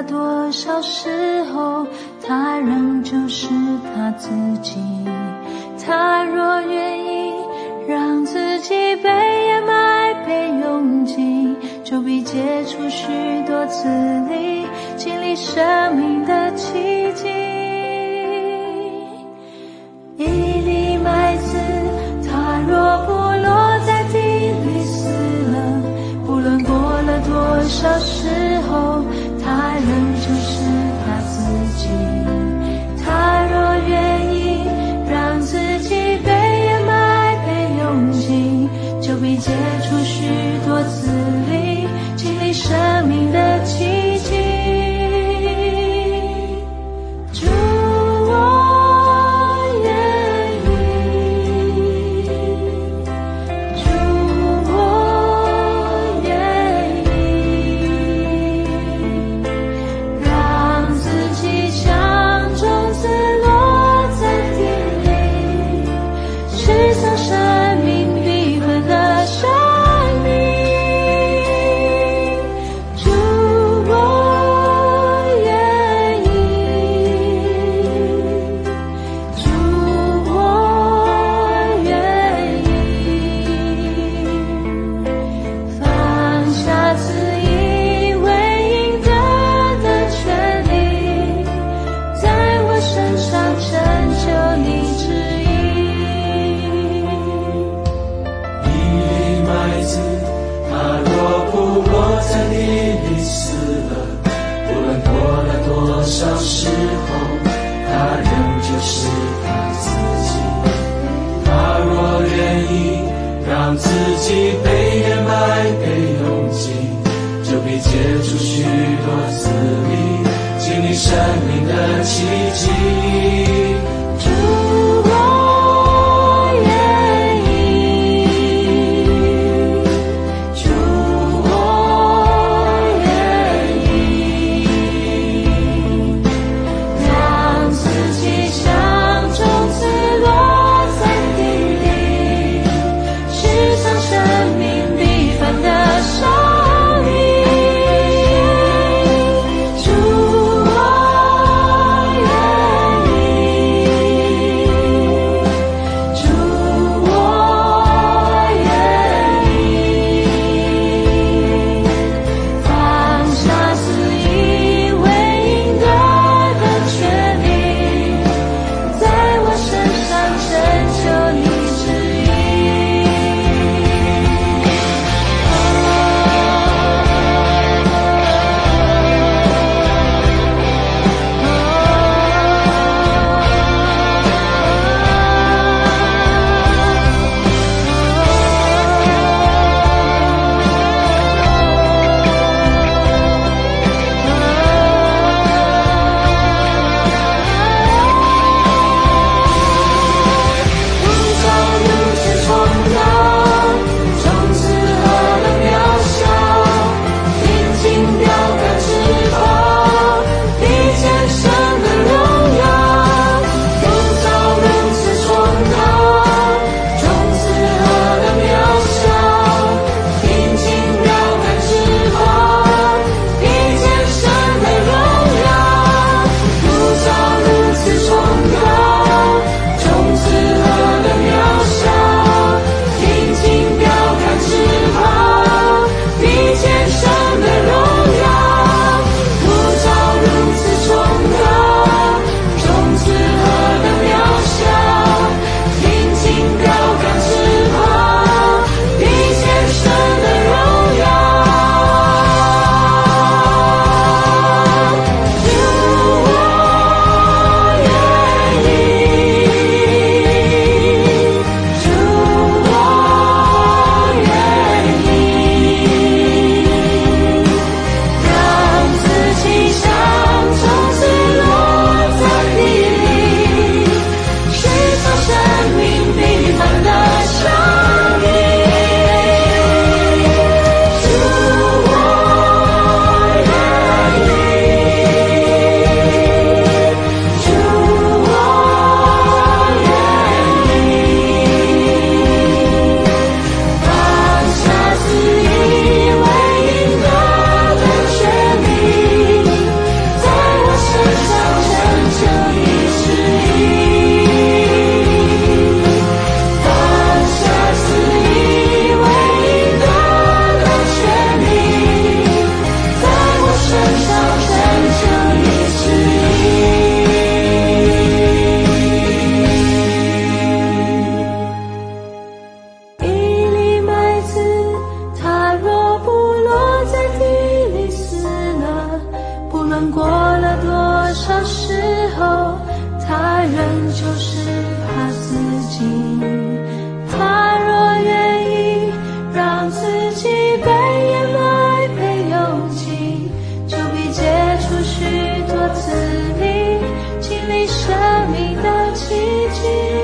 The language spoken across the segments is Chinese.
多少时候，他仍旧是他自己。他若愿意让自己被掩埋被拥挤，就必结出许多子粒，经历生命的奇迹。一粒麦子，它若不落在地里死了，不论过了多少时候，它仍旧是它自己。它若愿意让自己被掩埋被拥挤，就必结出许多子粒，经历生命的奇迹。主，我愿意，主，我愿意，让自己像种子落在地里，吃上生命必分的生命。主，我愿意，主，我愿意，放下自以为应得的权利，在我身上成就你旨意。 一粒麦子，它若不落在地里死了，不论过了多少时候，它仍旧是它自己。它若愿意让自己被掩埋被拥挤，就必结出许多子粒，经历生命的奇迹。 主，我愿意，主，我愿意，让自己像种子落在地里，吃上生命必分的生命。主，我愿意， 他仍旧是他自己。他若愿意让自己被掩埋被拥挤，就必结出许多子粒，经历生命的奇迹。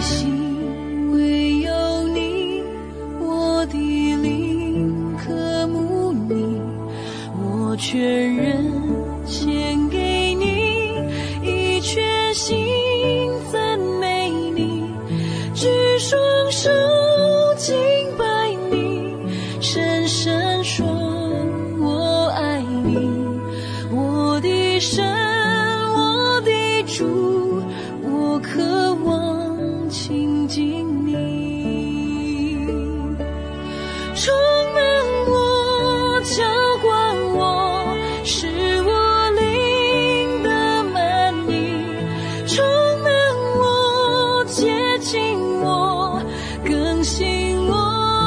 心唯有你，我的灵渴慕你，我全人献给你，以全心赞美你，举双手敬拜你，深深说我爱你，我的神，我的主，我渴望亲近你，充满我，浇灌我，使我灵的满溢，充满我，接近我，更新我，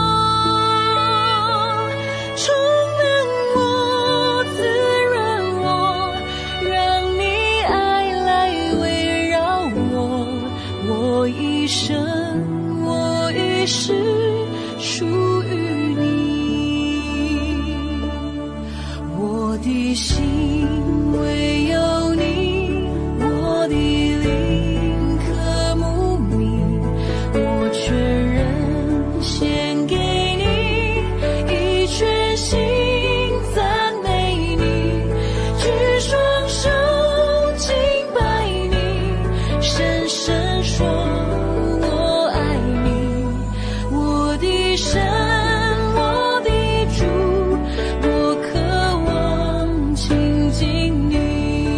充满我，滋润我，让你爱来围绕我，我一生，我一世属于你，我的心唯有你，我的灵渴慕你，我全人献给你，以全心赞美你，举双手敬拜你，深深说我爱你，我的神，我的主，我渴望亲近你，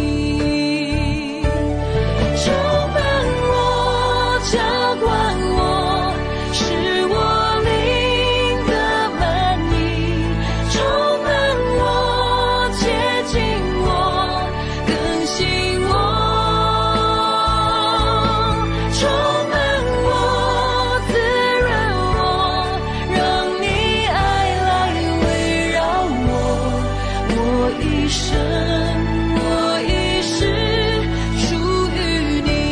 充满我，浇灌我，使我灵的满溢，充满我，接近我，更新我，充满我，滋润我，让你爱来围绕我，我一生，我一世属于你。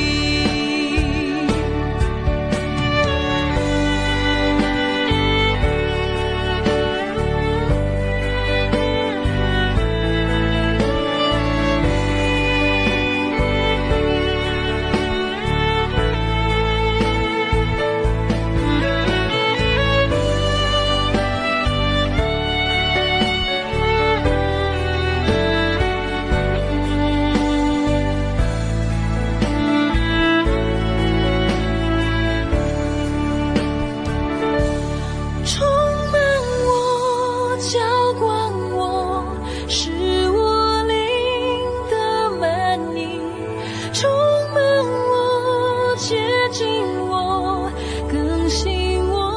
充满我，浇灌我，使我灵的满溢，充满我，接近我，更新我，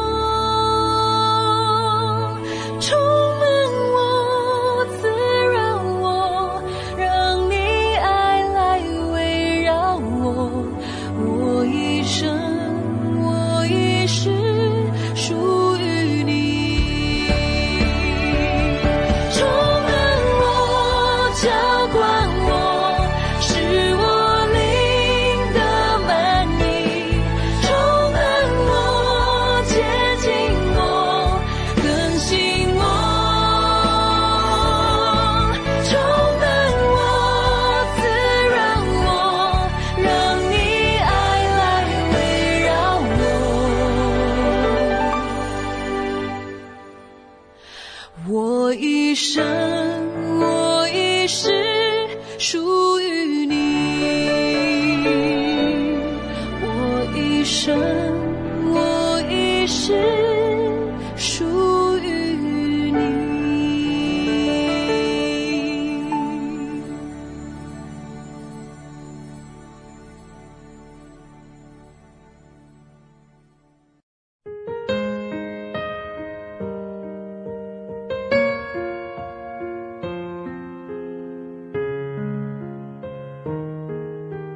充满我，滋润我，让你爱来围绕我，我一生，我一世属于你，充满我，浇灌我，使我灵的满溢，充满我，接近我，更新我，充满我，滋润我，让你爱来围绕我，我一生，我一世属于你，我一生，我一世属于你。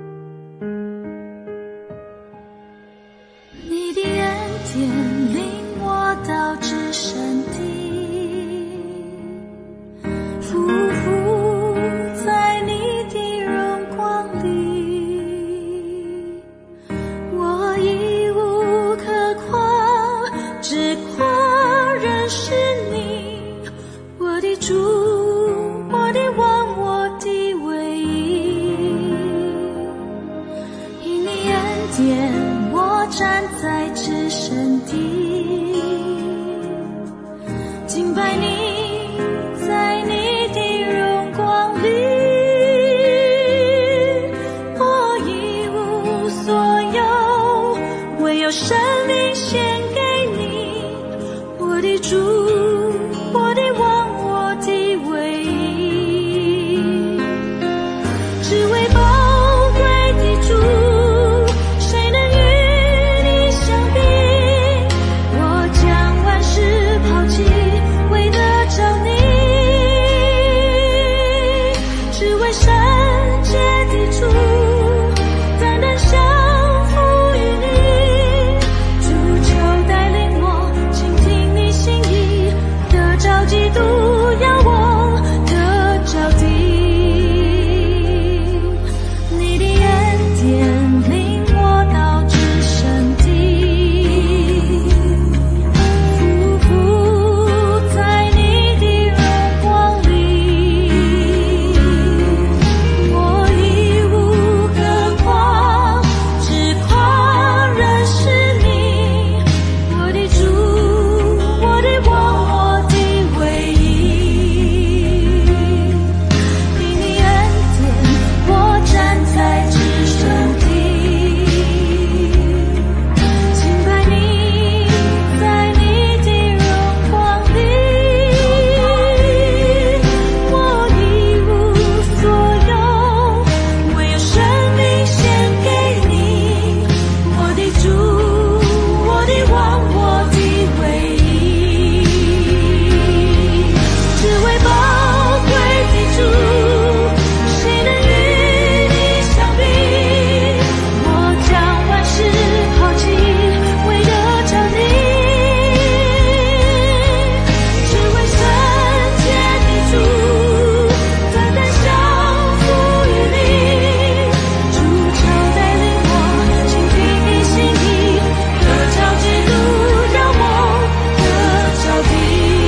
你的恩典领站在至圣地，敬拜你，在你的荣光里，我一无所有，唯有生命献给你，我的主，我的王，我的唯一，只为宝贵的主，谁能与你相比？我将万事抛弃，为得着你，只为圣洁的主，单单降服于你。主求带领我倾听你心意，得着基督，要我得着地。你的恩典领我到至圣地，匍匐在你的荣光里，我一无可夸，只夸认识你，我的主，我的王，我的唯一。因你恩典，我站在至圣地，敬拜你，在你的荣光里，我一无所有，唯有生命献给你，我的主，我的王，我的唯一，只为宝贵的主，谁能与你相比？我将万事抛弃，为得着你，只为圣洁的主，单单降服于你。主求带领我倾听你心意，得着基督，让我得着地，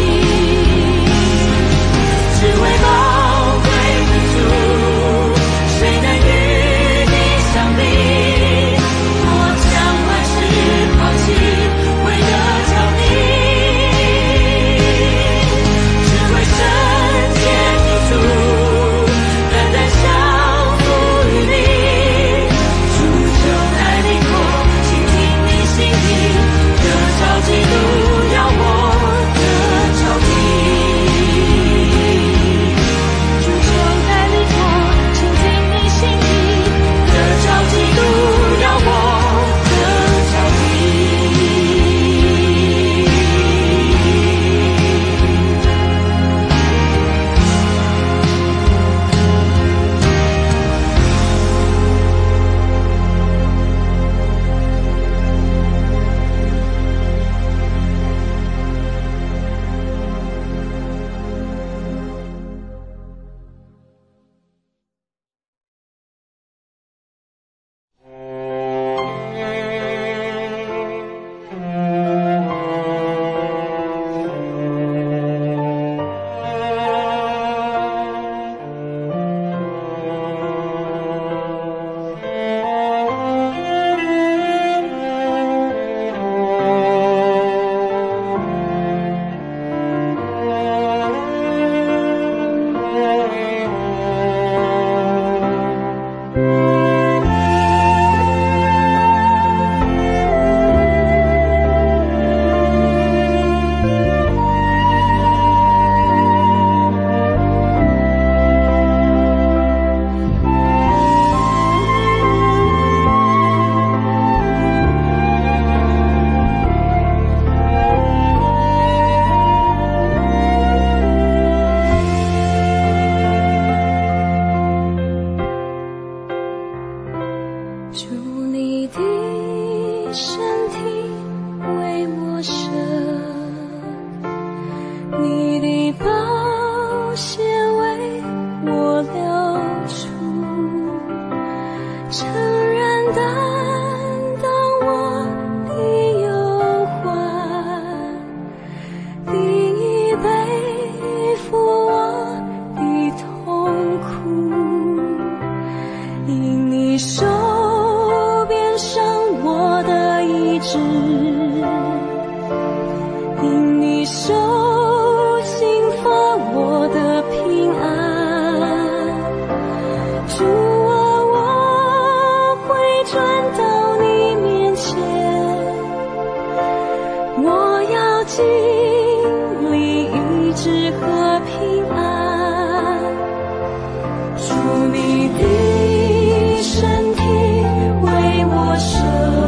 只为宝贵的主，谁能与你相比？我将万事抛弃，为得着你，只为圣洁的主，单单降服于你。主求带领我倾听你心意，得着基督，要我得着地。主求带领我倾听你心意，得着基督，要我得着地。主你的身体为我舍，你的宝血为我流出，诚然担当我的忧患，你已背负我的痛苦，因你手边上我的事，因你手心发我的平安。主啊，我会转到你面前，我要经历医治和平安。主，你的身体为我舍，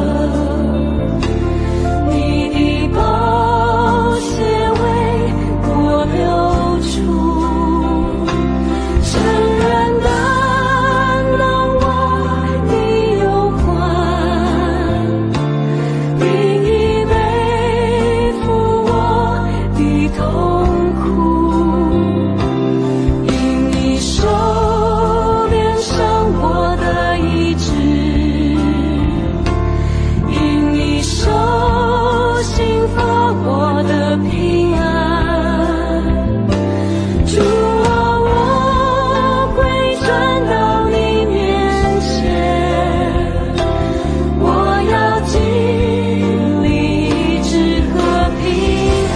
你的宝血为我流出，承认担当我的忧患，并已背负我的痛苦，因你手连上我的意志，因你手心发我的平安。主啊，我会转到你面前，我要经历医治和平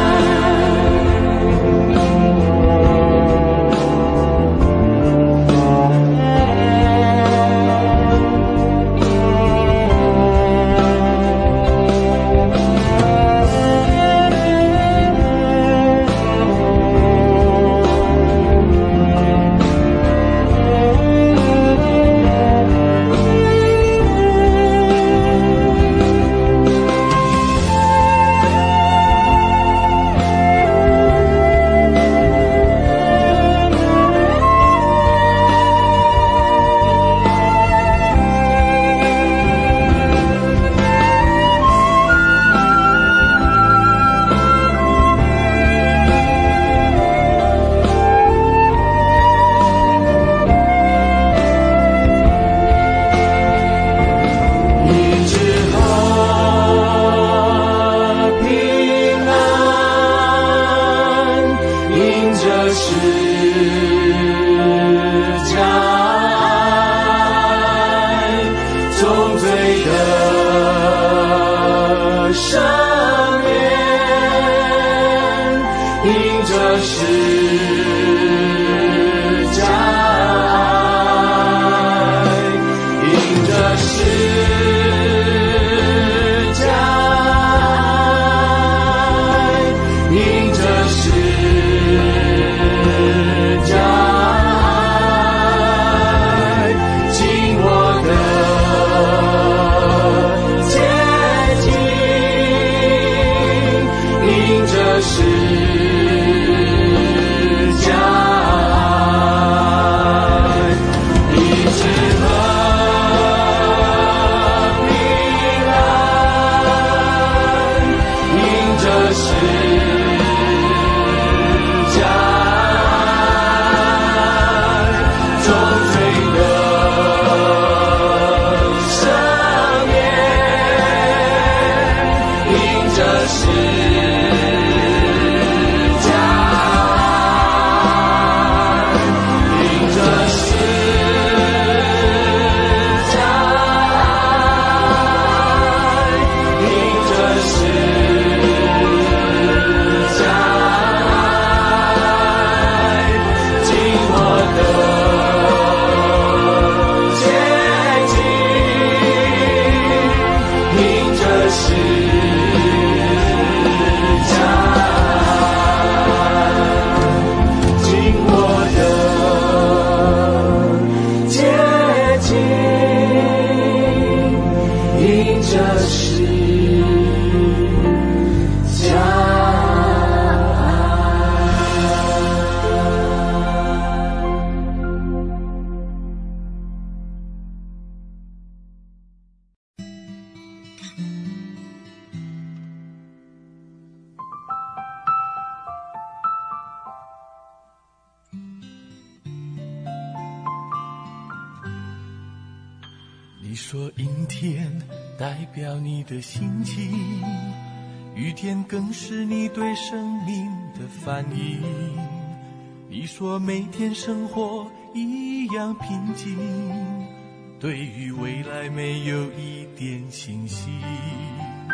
你说阴天代表你的心情，雨天更是你对生命的反应。你说每天生活一样平静，对于未来没有一点信心。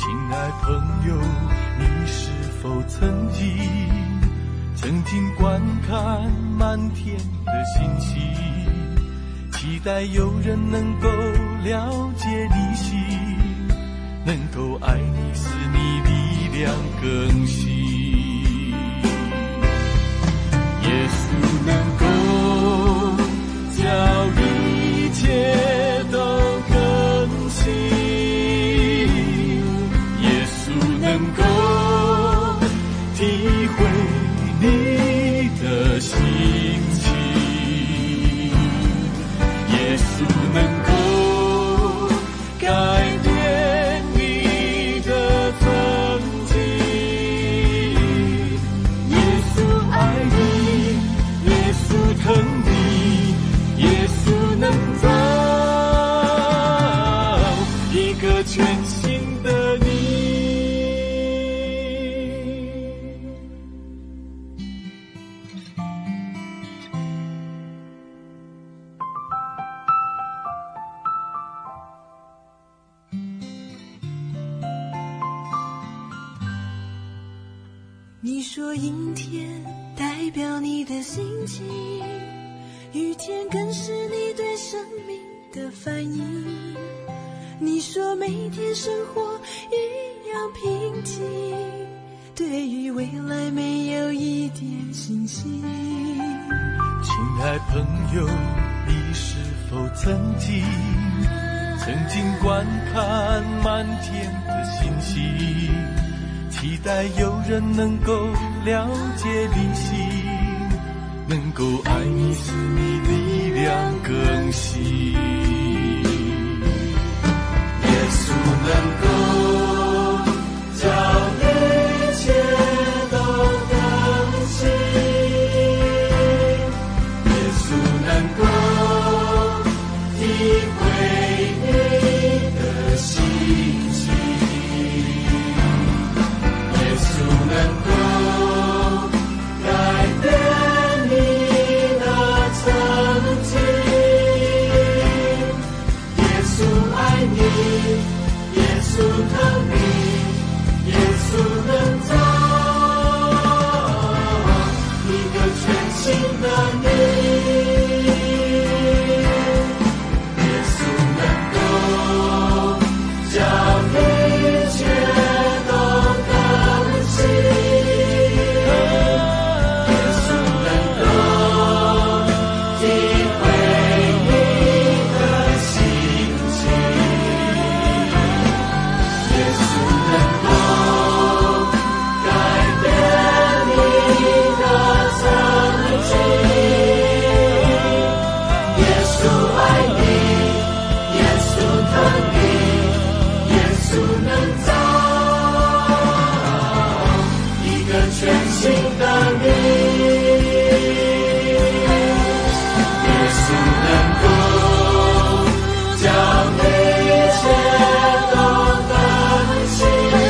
亲爱朋友，你是否曾经观看满天的星星，期待有人能够了解你心，能够爱你，使你力量更新。耶稣能够叫一切都更新，耶稣能够体会你的心情，耶稣能够改变你的曾经，耶稣爱你，耶稣疼你，耶稣能造一个全新的你。 你说阴天代表你的心情，雨天更是你对生命的反应。你说每天生活一样平静，对于未来没有一点信心。 亲爱朋友，你是否曾经观看满天的星星，期待有人能够了解你心，能够爱你，使你力量更新。耶稣能够叫一切都更新，耶稣能够体会你的心情，耶稣能够改变你的曾经，耶稣爱你，耶稣疼你，耶稣能造一个全新的你，耶稣能够叫一切都更新，耶稣能够体会你的心情，耶稣能够改变你的曾经，耶稣爱你，耶稣疼你，耶稣能造一个全新的你，耶稣能够将一切都更新，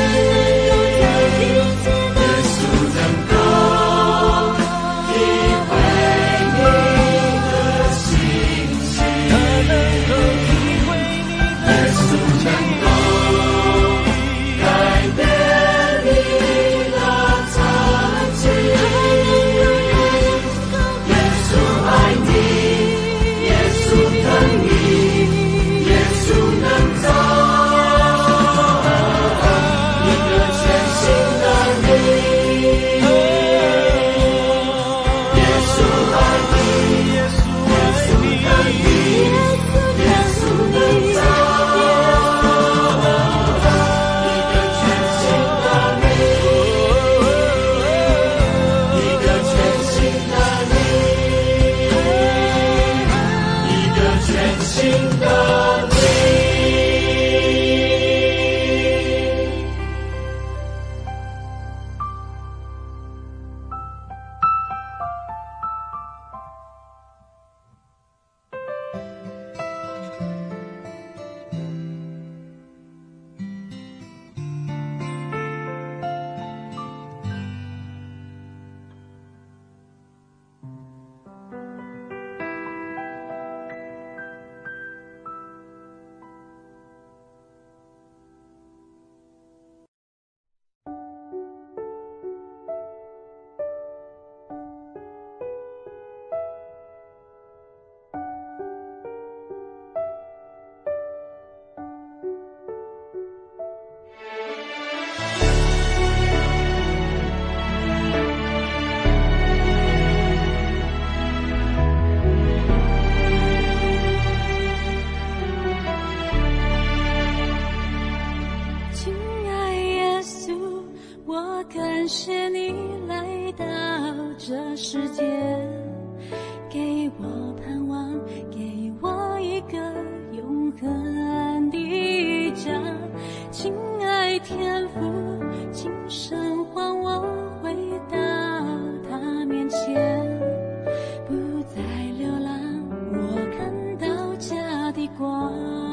耶稣能够体会你的心情，耶稣能够感谢你来到这世界，给我盼望，给我一个永恒的家。亲爱天父，今生还我回到他面前，不再流浪，我看到家的光。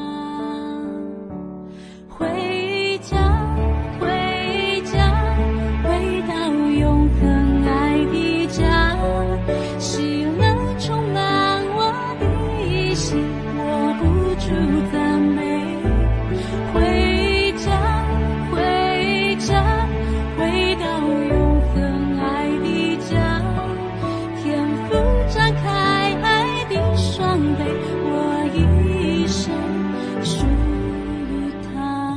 回家，回家，回到永恒爱的家，喜乐充满我的心，握不住赞美。回家，回家，回到永恒爱的家，天父展开爱的双臂，我一生属于他。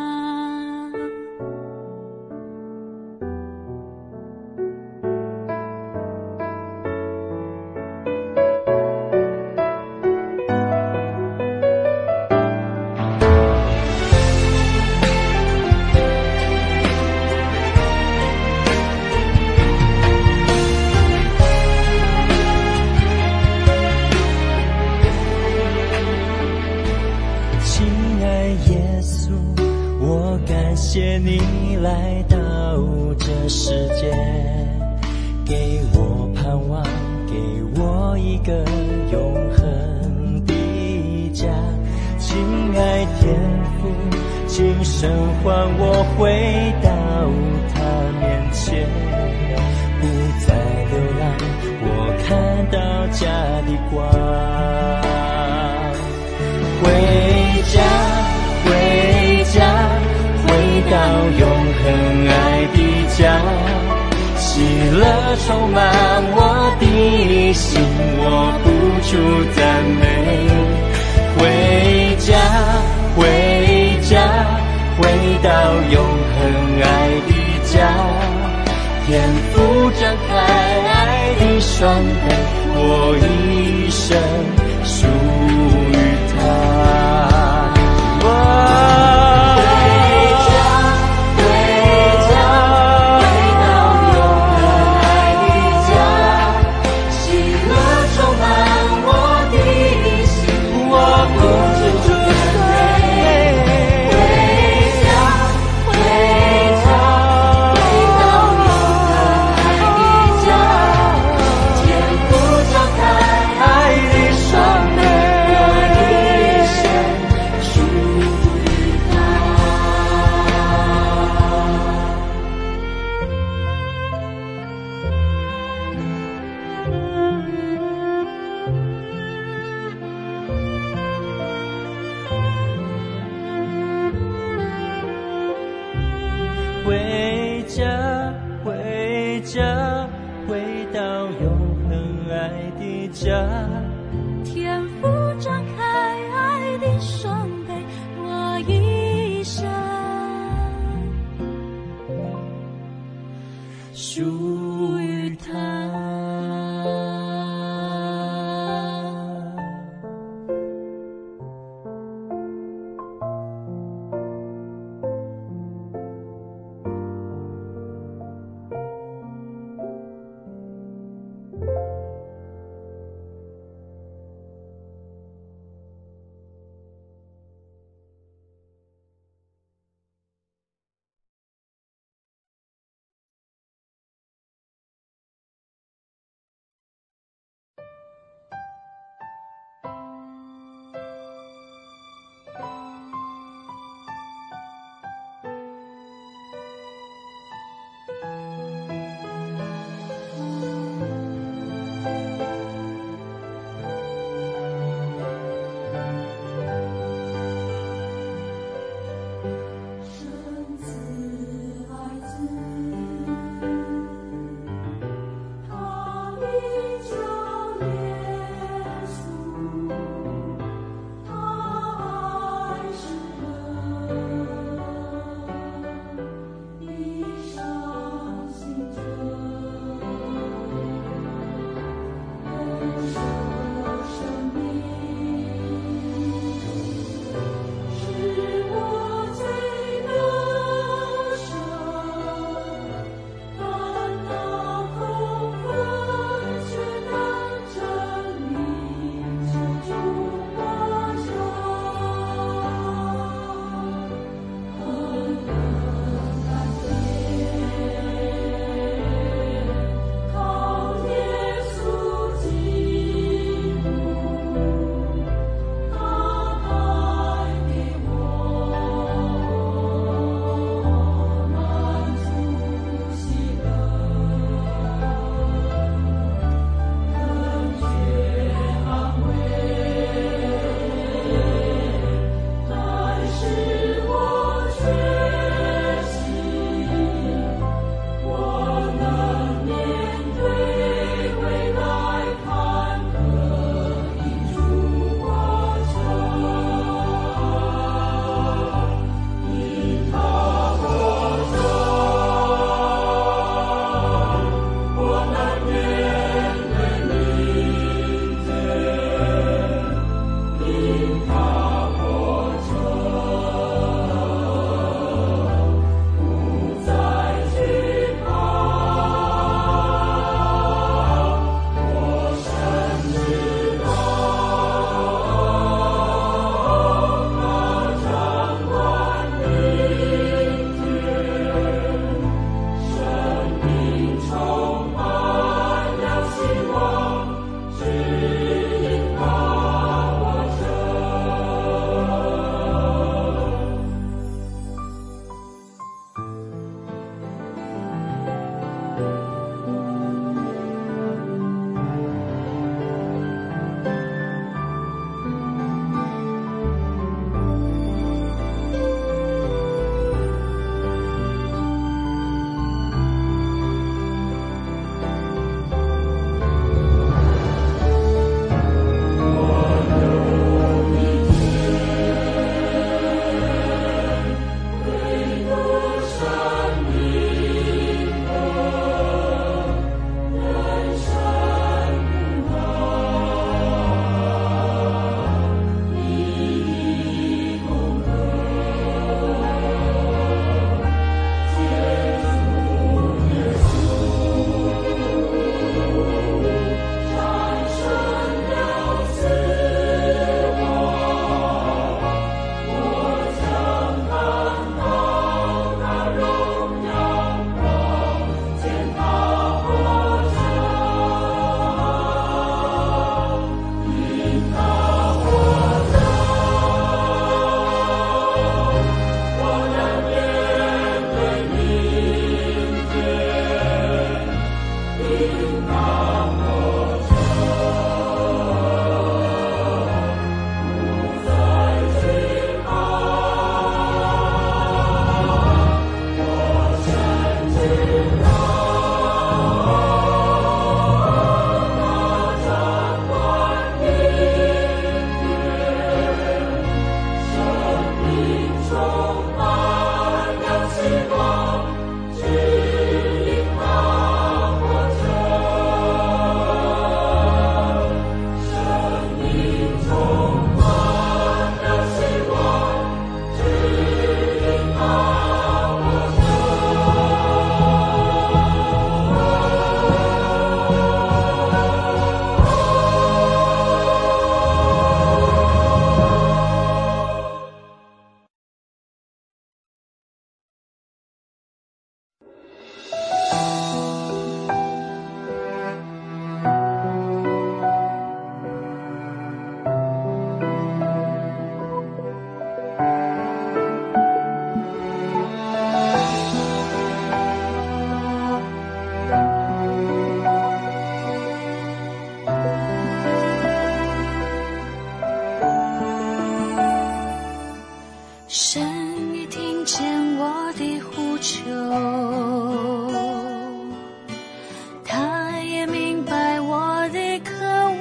亲爱耶稣，我感谢你来到这世界，给我盼望，给我一个永恒的家。亲爱天父，今生还我回到他面前，不再流浪，我看到家的光。回家，回家，回到永恒爱的家，喜乐充满我的心，握不住赞美。回家，回家，回到永恒爱的家，天父张开爱的双臂，我一生属于他。回家，回家，回到永恒爱的家， 天父张开爱的双臂，我一生属于他。 神已听见我的呼求，他也明白我的渴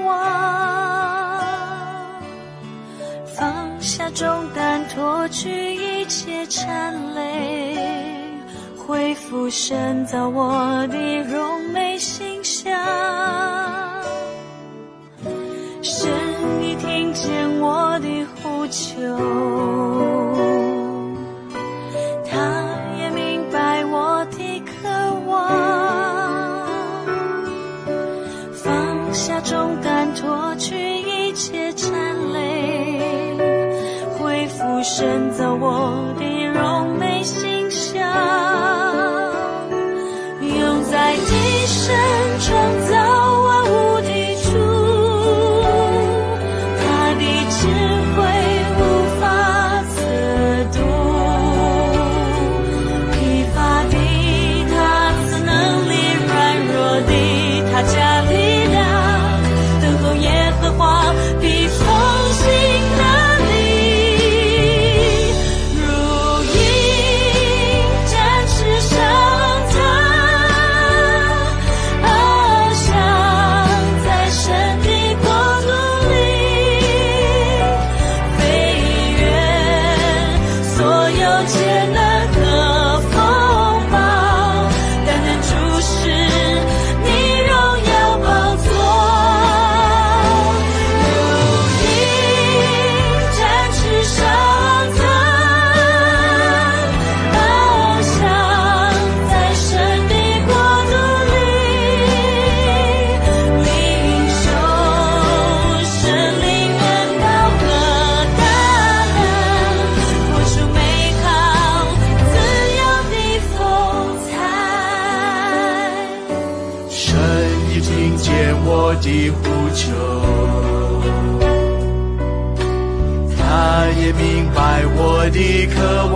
望，放下重担，脱去一切缠累，恢复神造我的荣美形象。神已听见我的呼求，重担，脱去一切缠累，恢复神造我的荣美形象，用在地神创造万物的主，他的智慧无法测度，疲乏的他赐能力，软弱的他加力量，耶和华必重新能力，如鹰展翅上腾，翱翔在神的国度里，飞越所有艰难和风暴，单单注视你荣耀宝座。 我的呼求，他也明白我的渴望，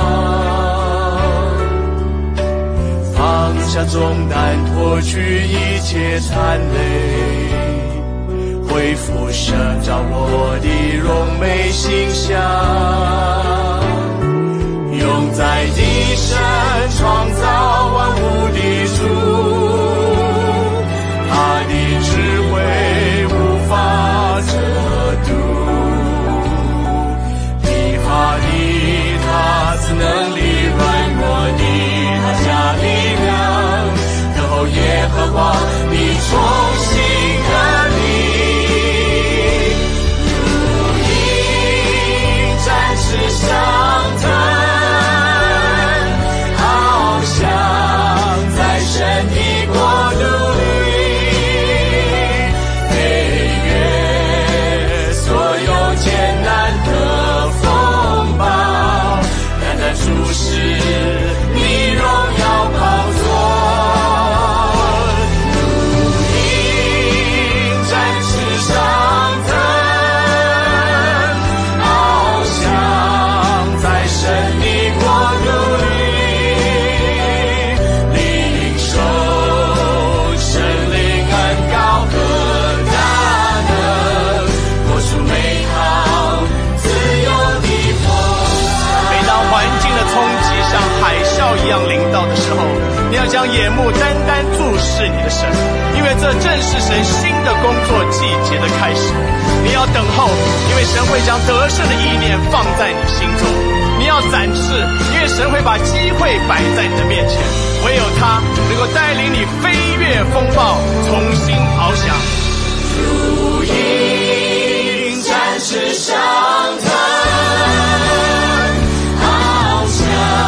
放下重担，脱去一切缠累，恢复神造我的荣美形象，用在地神创造万物的主，他的智慧无法测度，疲乏的他赐能力，软弱的他加力量，等候耶和华必重新得力，如鹰展翅上腾，翱翔在神的国度里，艰难和风暴，单单注视你荣耀宝座，如鹰展翅上腾，翱翔在神的国度里，领受神灵恩膏和大能，活出美好冲击像海啸一样临到的时候，你要将眼目单单注视你的神，因为这正是神新的工作季节的开始。你要等候，因为神会将得胜的意念放在你心中。你要展翅，因为神会把机会摆在你的面前，唯有他能够带领你飞越风暴，重新翱翔，如鹰展翅上腾，翱翔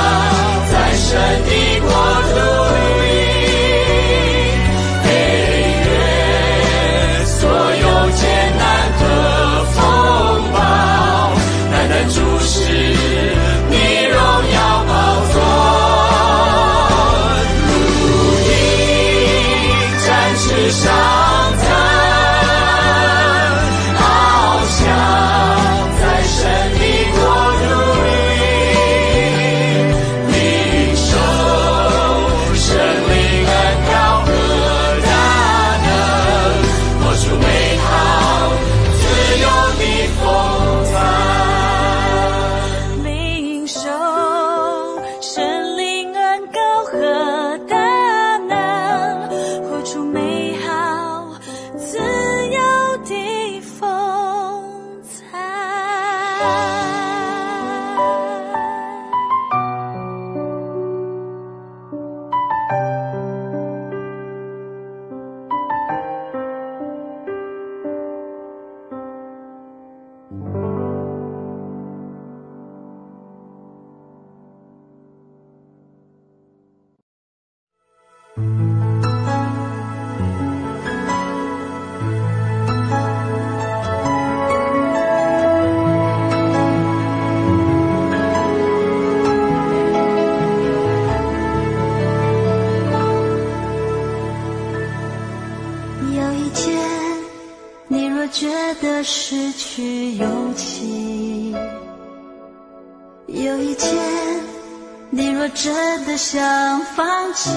你若真的想放弃，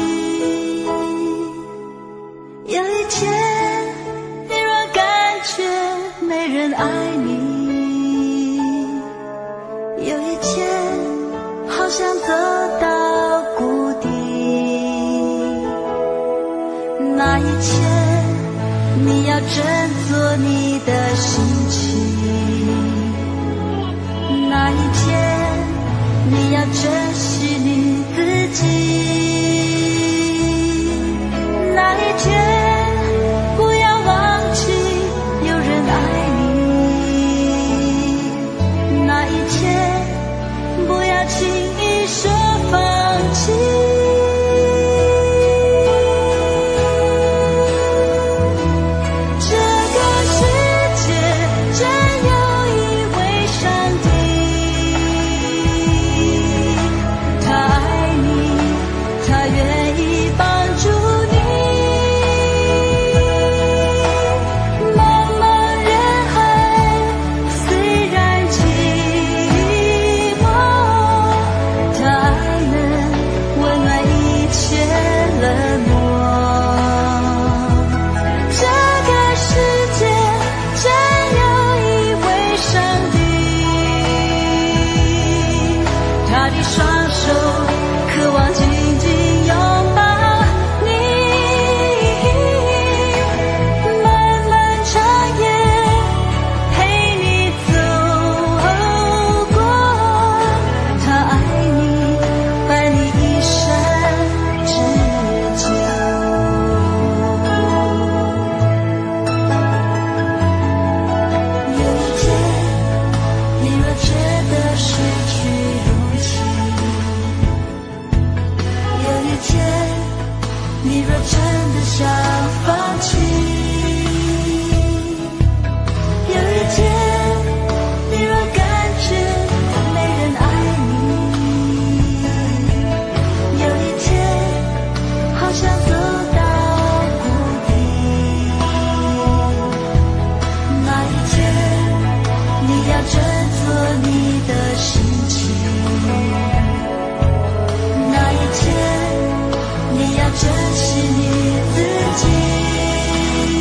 有一天你若感觉没人爱你，有一天好像走到谷底，那一天你要振作你的心情，那一天你要珍惜你自己，那一天不要忘记有人爱你，那一天不要轻易说放弃。珍惜你自己。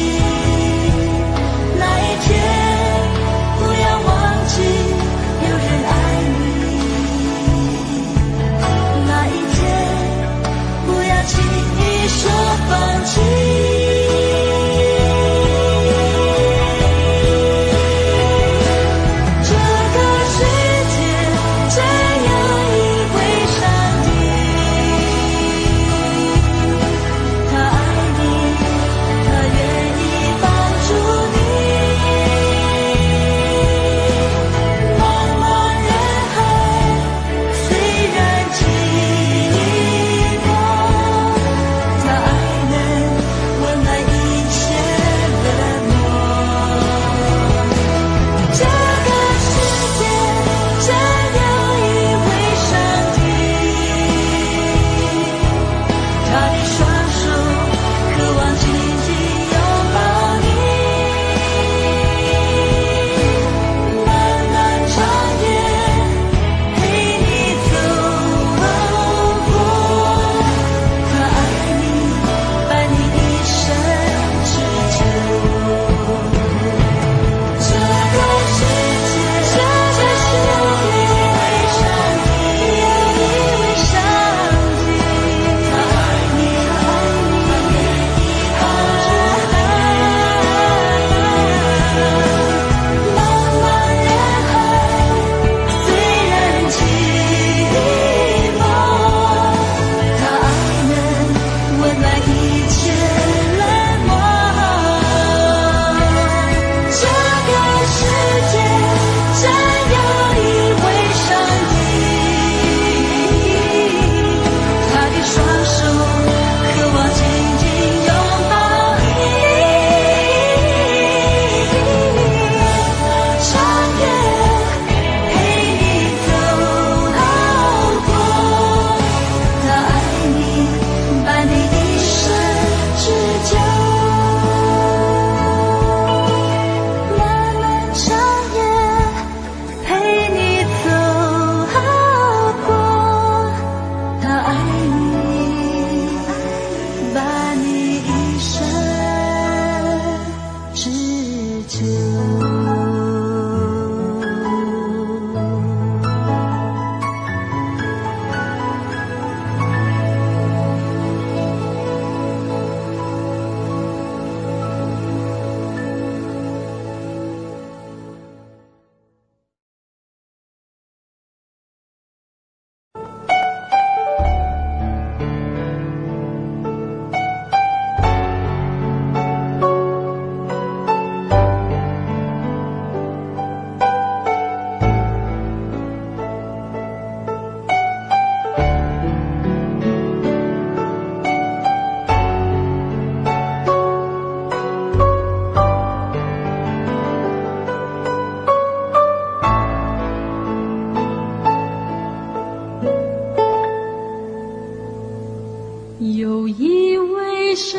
有一位神，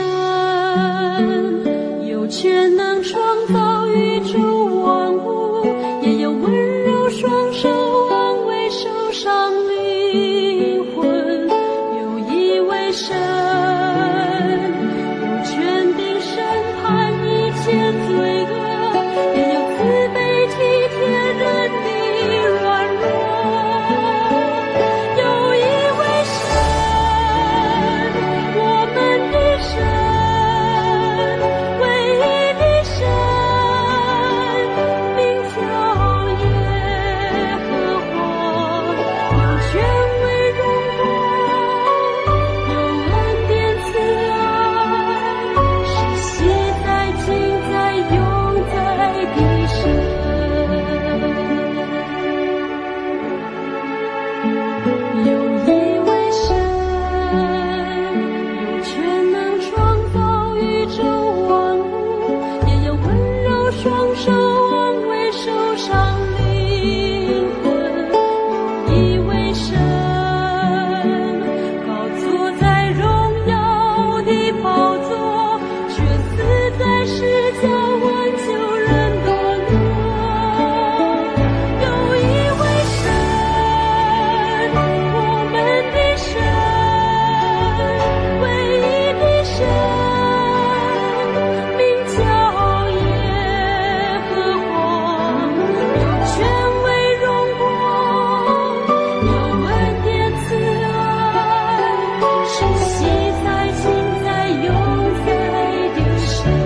有全能创造宇宙万物，也有温柔双手安慰受伤灵魂。有一位神，有权柄审判一切罪恶，也有慈悲体贴人的软弱。有一位神，我们的神，唯一的神，名叫耶和华，有权威荣光，有恩典慈爱，是昔在今在永在的神。有一位神，有全能创造宇宙万物，也有温柔双手安慰受伤灵魂。有一位神，高坐在荣耀的宝座，却死在世角挽救人堕落。有一位神，我们的神，唯一的神，名叫耶和华，有权威荣光，有恩典慈爱，是昔在今在永在的神。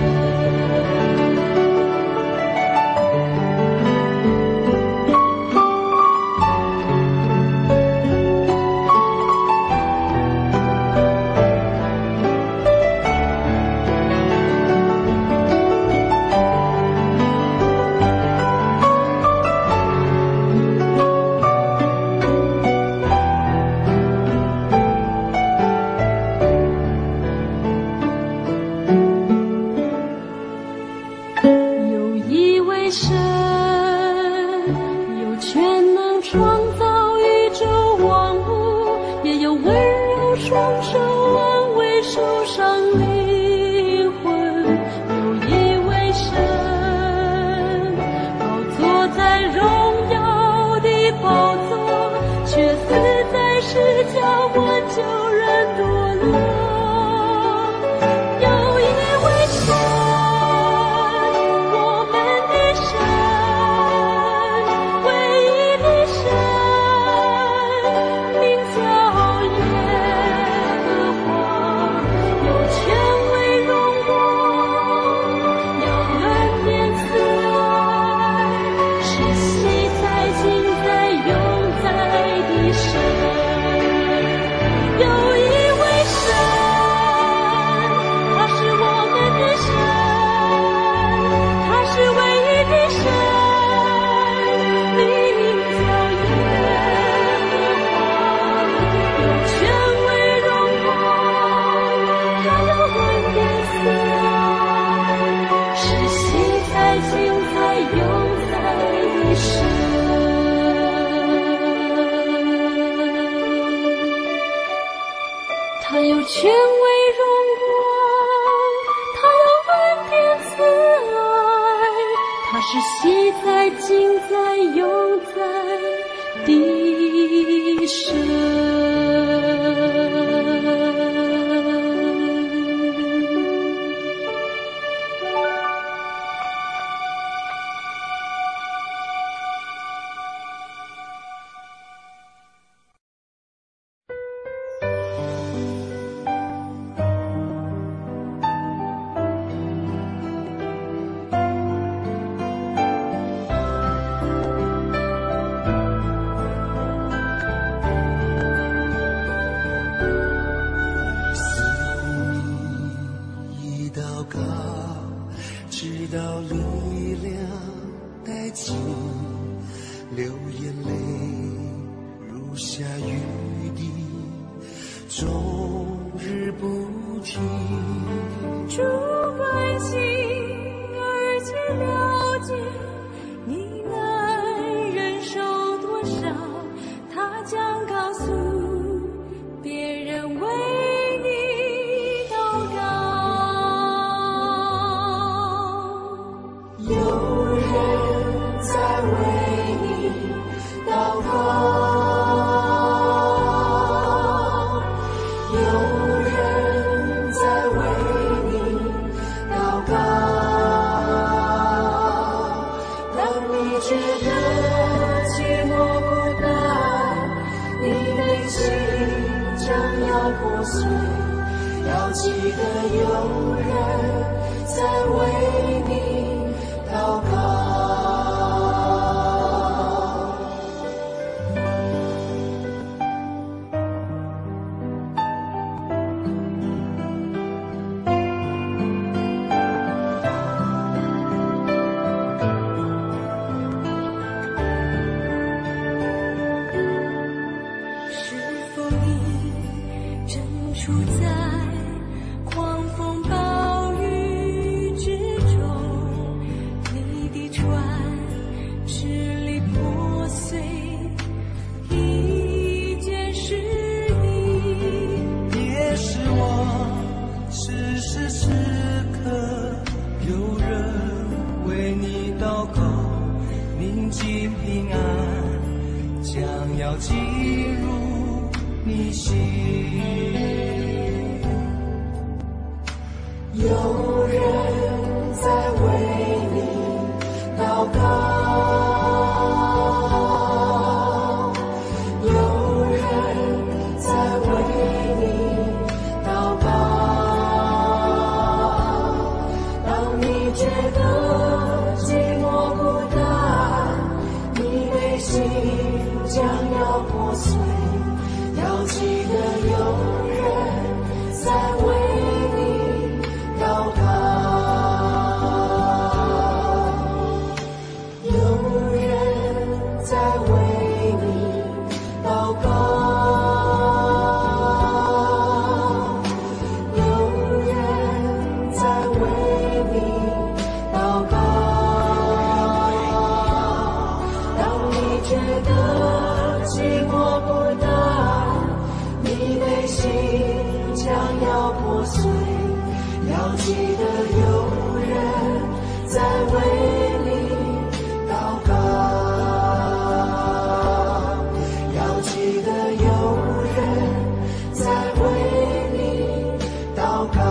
有一位神，有全能创造宇宙万物，也有温柔双手安慰受伤灵魂。有一位神，高坐在荣耀的宝座，却死在世角挽救人堕落。有一位神，我们的神，唯一的神，名叫耶和华，有权威荣光，有恩典慈爱，是昔在今在永在的神。有一位神，他是我们的神，他是唯一的神，名叫耶和华，有权威荣光，他有恩典慈爱，是昔在今在永在的神。他有权威荣光，他有恩典慈爱，他是昔在今在永在的神。 主关心而且了解你能忍受多少，他将告诉别人为你破碎，要记得有人在为你祷告。 处在狂风暴雨之中，你的船支离破碎，一件是你， 也是我，时时时刻有人为你祷告，宁静平安将要进入你心。 有人在为你祷告，有人在为你祷告。当你觉得寂寞孤单，你内心将要破碎，要记得有人在为祷告，有人在为你祷告，有人在为你祷告。当你觉得寂寞孤单，你内心将要破碎，要记得有人在为你祷告，要记得有人在为你祷告，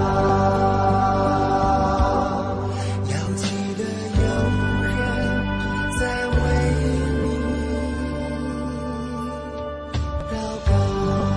要记得有人在为你祷告。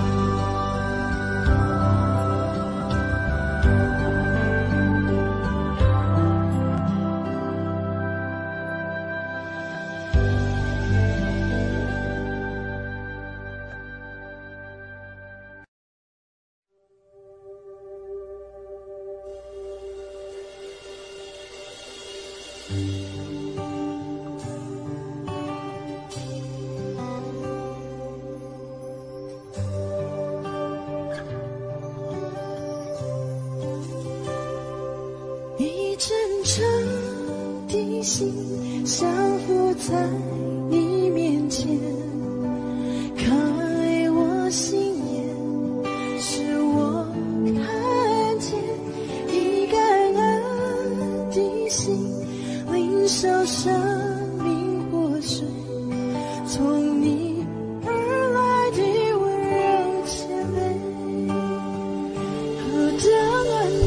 一真诚的心降服在你面前，开我心眼，使我看见一感恩的心，领受生命活水，从你而来的温柔谦卑，何等恩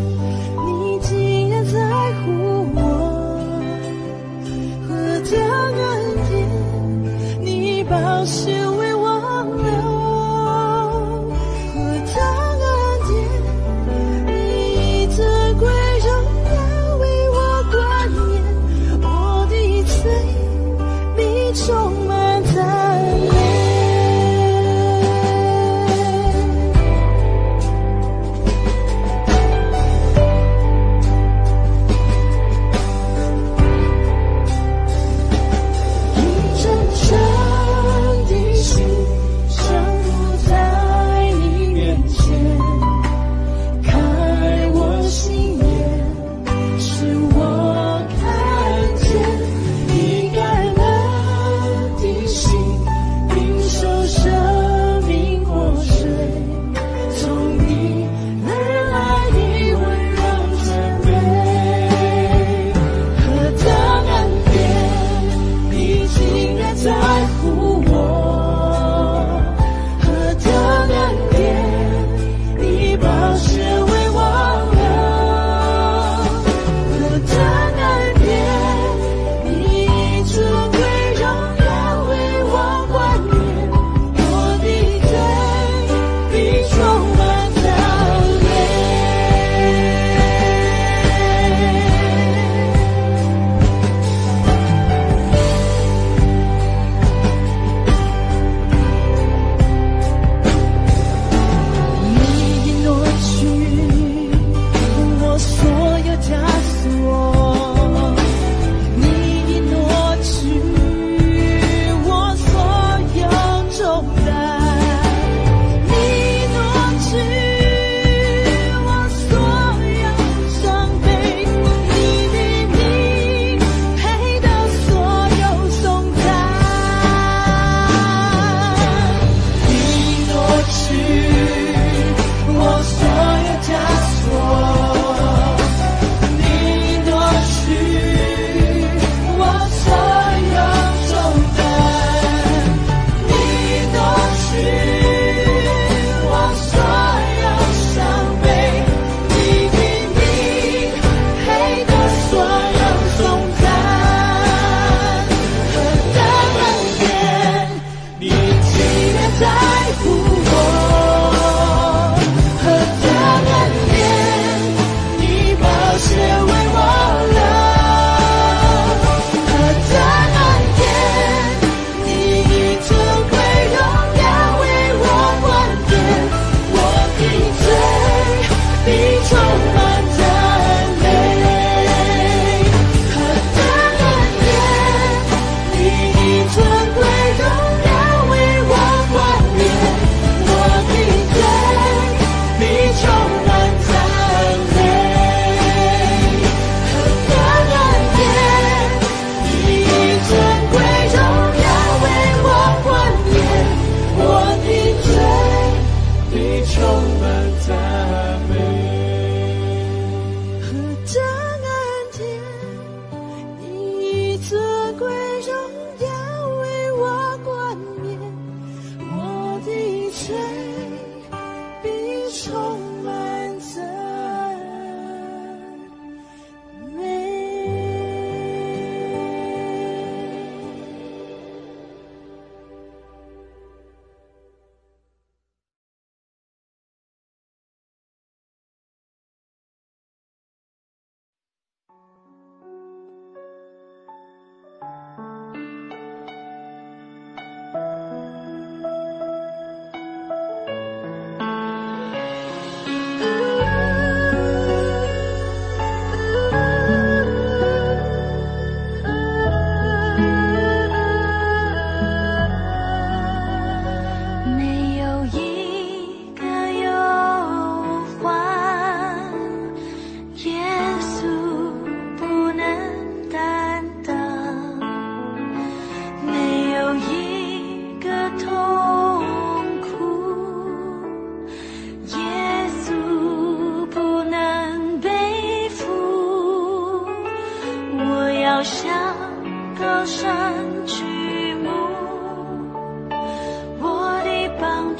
典，你竟然在乎我，何等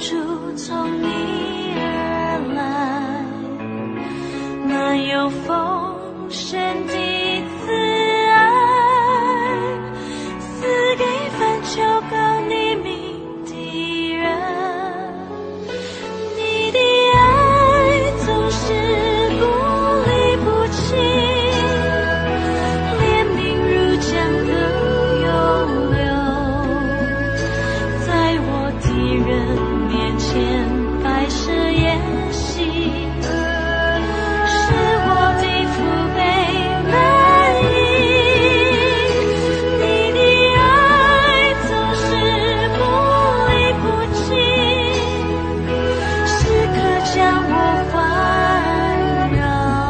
主从你而来，满有丰盛的慈爱，赐给凡求告你名的人。你的爱总是不离不弃，怜悯如江河涌流，在我敌人面前摆设筵席，使我的父辈满意。你的爱总是不离不弃，时刻将我环绕。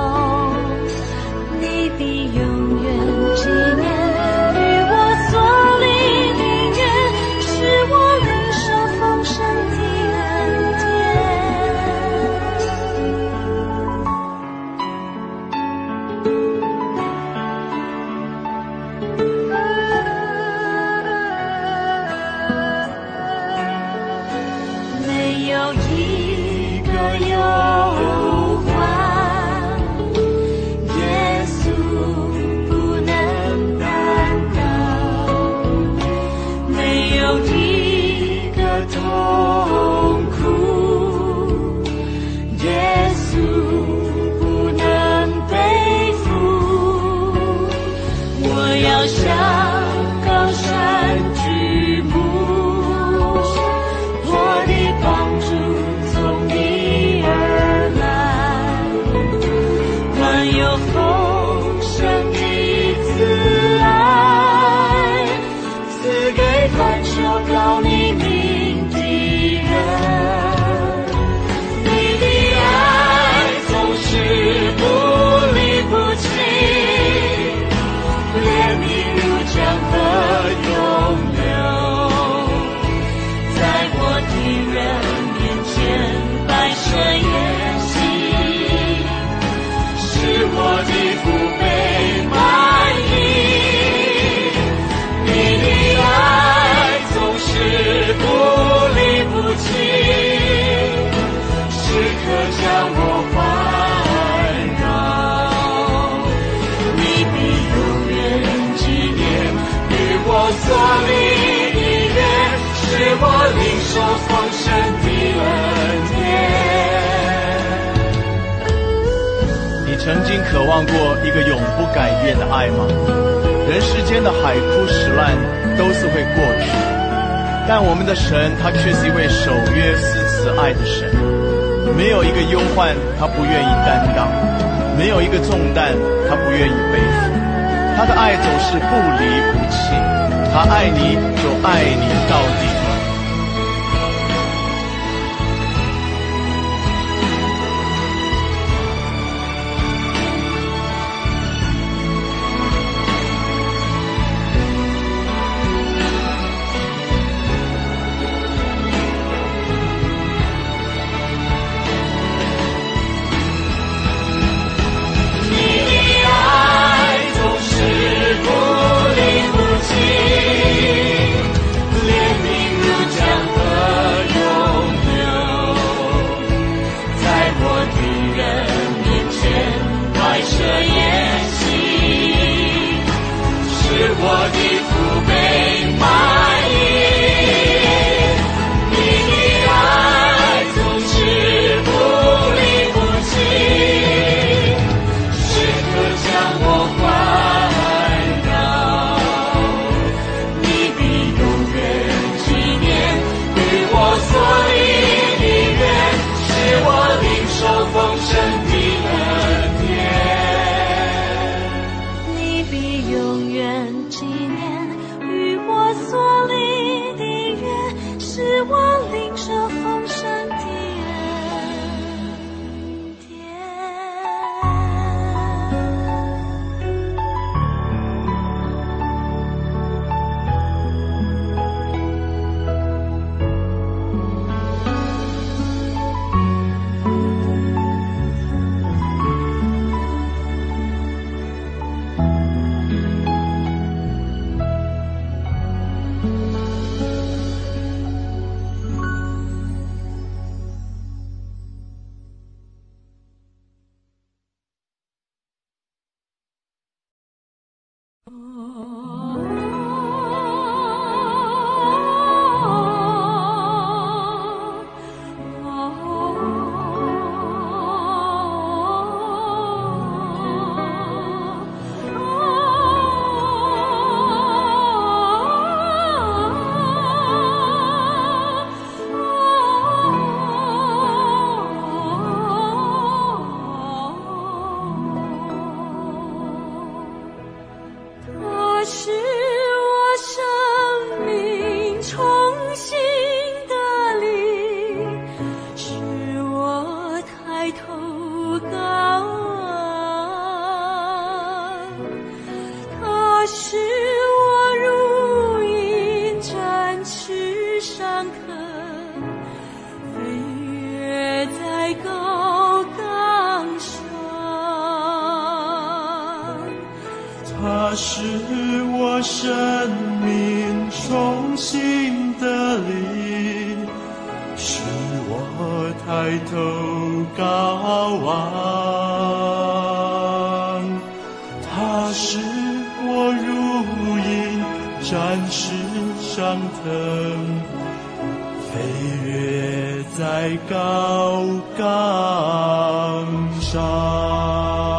你必永远纪念与我所立的约，使我领受丰盛的恩典。没有一个忧患，耶稣不能担当；没有一个痛苦，耶稣不能背负。我要向高山举目，我的帮助从你而来，满有丰盛的慈爱，赐给凡求告你名的人。你的爱总是不离不弃，怜悯如江河涌流，在我敌人面前摆设筵席，使我的父辈满意。你的爱总是不离不弃，时刻将我环绕。你必永远纪念与我所立的约，使我领受丰盛的恩典。 你曾经渴望过一个永不改变的爱吗？人世间的海枯石烂都是会过去，但我们的神他却是一位守约施慈爱的神。没有一个忧患他不愿意担当，没有一个重担他不愿意背负。他的爱总是不离不弃，他爱你就爱你到底。 怜悯抬头高望，他使我如鹰展翅上腾，飞跃在高岗上。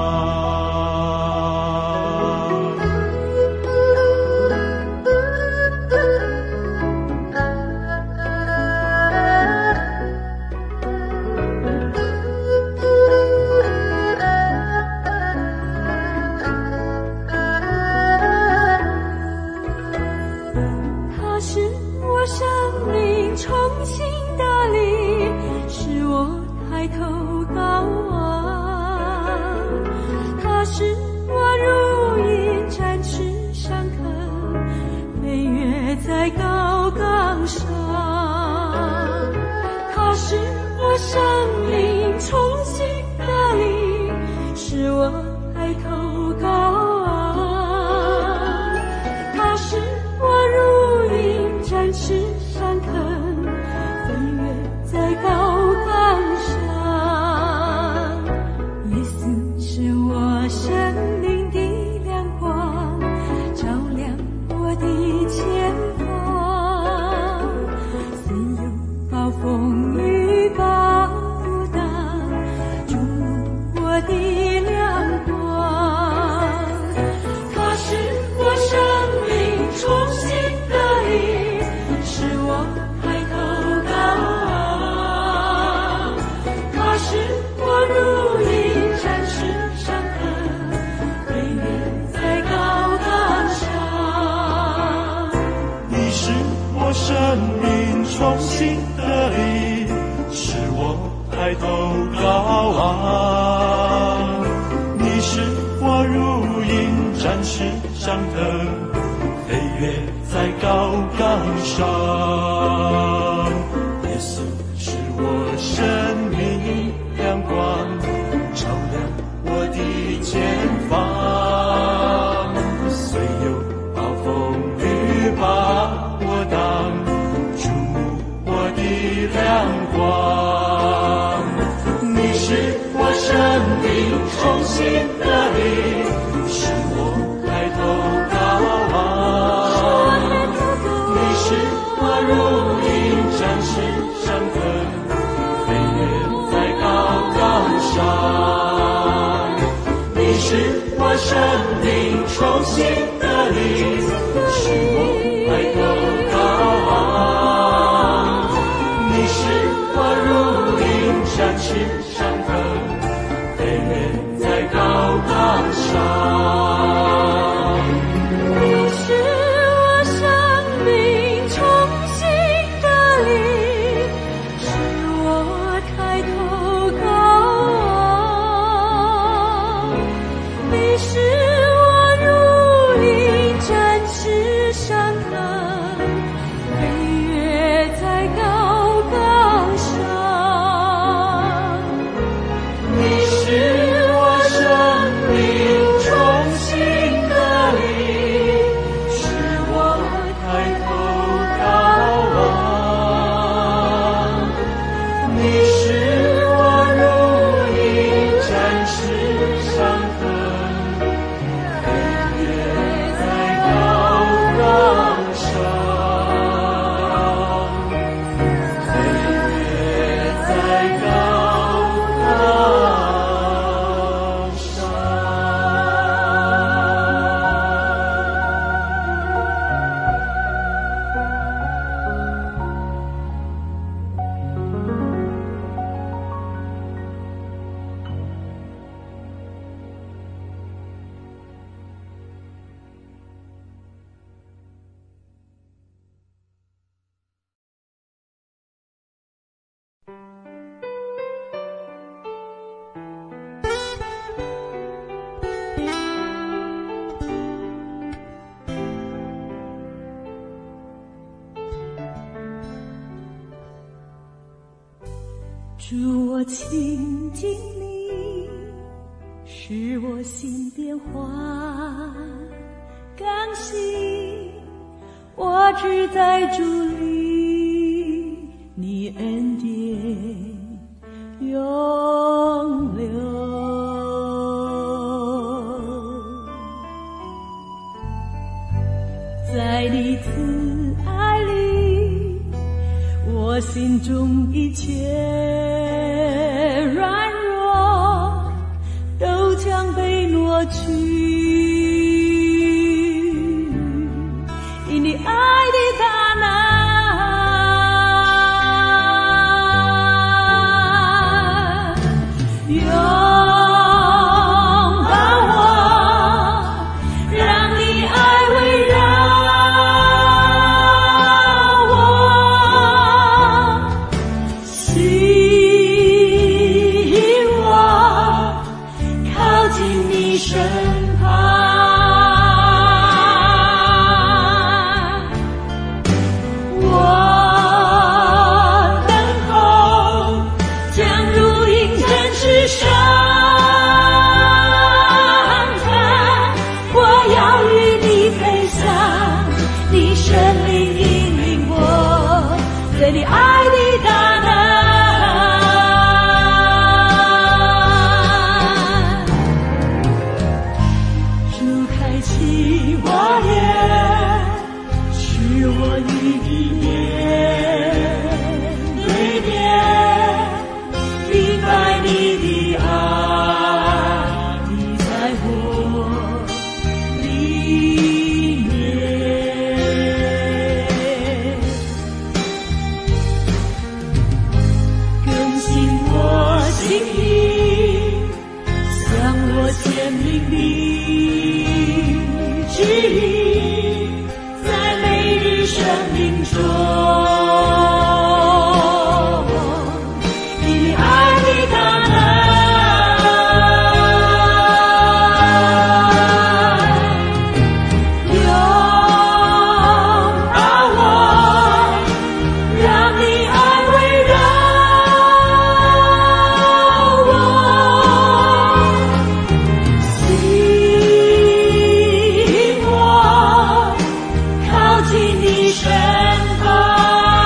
在高岗上，它是我生命重新的力，使我抬头高望。它是我如鹰展翅上腾，飞跃在高岗上。耶稣是我生命的亮光，照亮我的前方。风雨暴荡，注入我的亮光。它是我生命重新的力，使我抬头高望。它是我如鹰展翅上腾，飞跃在高岗上。 你是我生命重新的力，使我抬头高望。你使我如鹰展翅上腾，飞跃在高岗上。耶稣是我生命亮光，照亮我的前方。虽有暴风雨把我挡，亮光，你是我生命重新的力，使我抬头高望。你是我如鹰展翅上腾，飞跃在高岗上。你是我生命重新的力，使我抬头高望。你是我如鹰展翅上腾，飞跃在高岗上。 你是我生命重新的力，使我抬头高望。你是我如鹰展翅上腾，飞跃在高岗上。你是我生命重新的力，使我抬头高望。你是我如鹰展翅上腾，飞跃在高岗上。在高岗上。 主，我亲近你，使我心变化，刚性我只在主里，你恩典永留。在你慈爱里，我心中一切软弱都将被挪去，因你爱的大能拥抱我，让你爱围绕我，吸引我靠近你身旁。我等候将如鹰展翅上腾，我要与你飞翔，你生命引领我，对你爱的大能主开启我眼，使我与你面对面，明白你的爱已在我里面，更新我心意，向我显明你旨意，在每日生命中，因你爱的大能拥抱我，让你爱围绕我，吸引我靠近你身旁。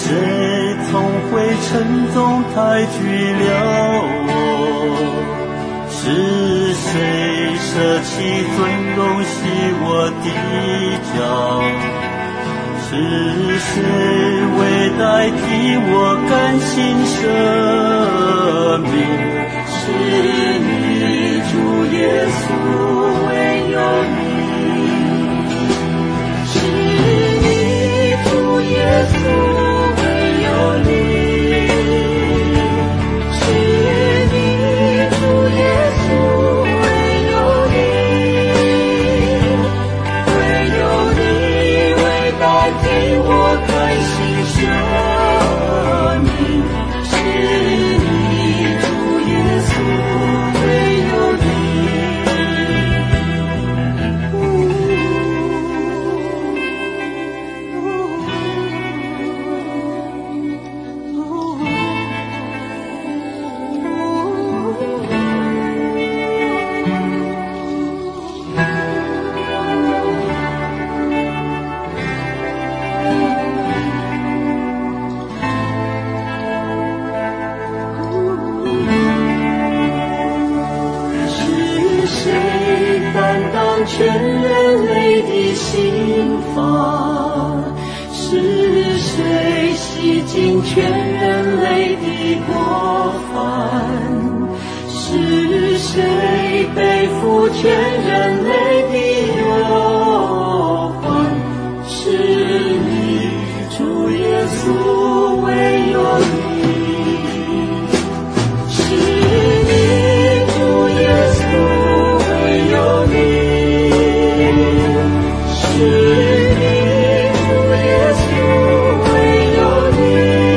谁从灰尘中抬举了我？是谁舍弃尊荣洗我的脚？是谁为代替我甘心舍命？是你，主耶稣，唯有你。是你，主耶稣，唯有你。全人类的刑罚，是谁洗净全人类的过犯？是谁背负全人类的忧患？是你，主耶稣，唯有你。是你，主耶稣，唯有你。是你，主耶稣，唯有你，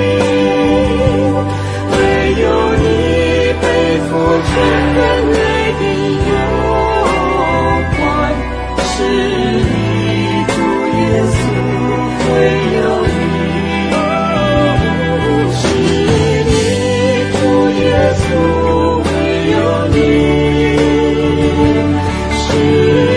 唯有你背负全人类的忧患。是你，主耶稣，唯有你。是你，主耶稣，唯有你。是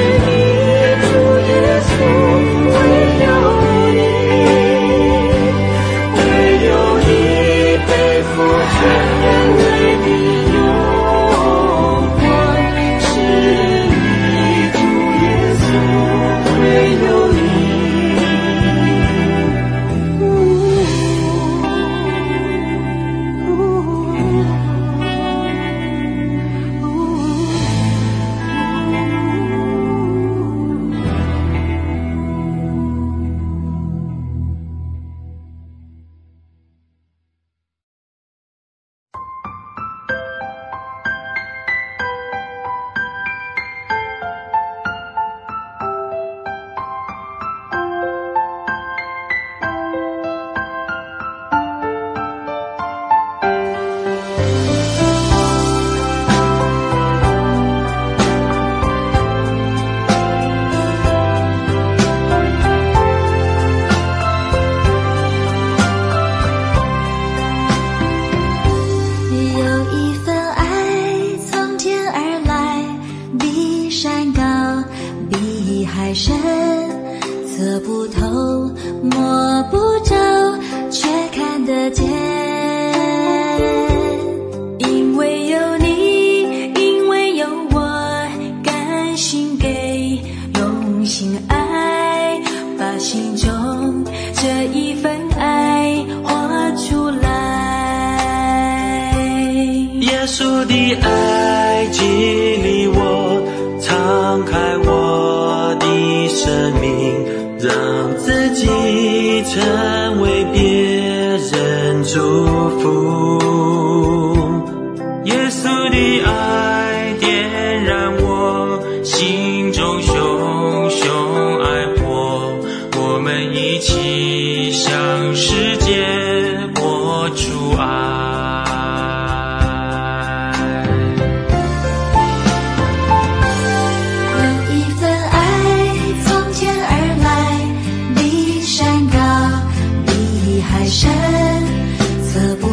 海深，测不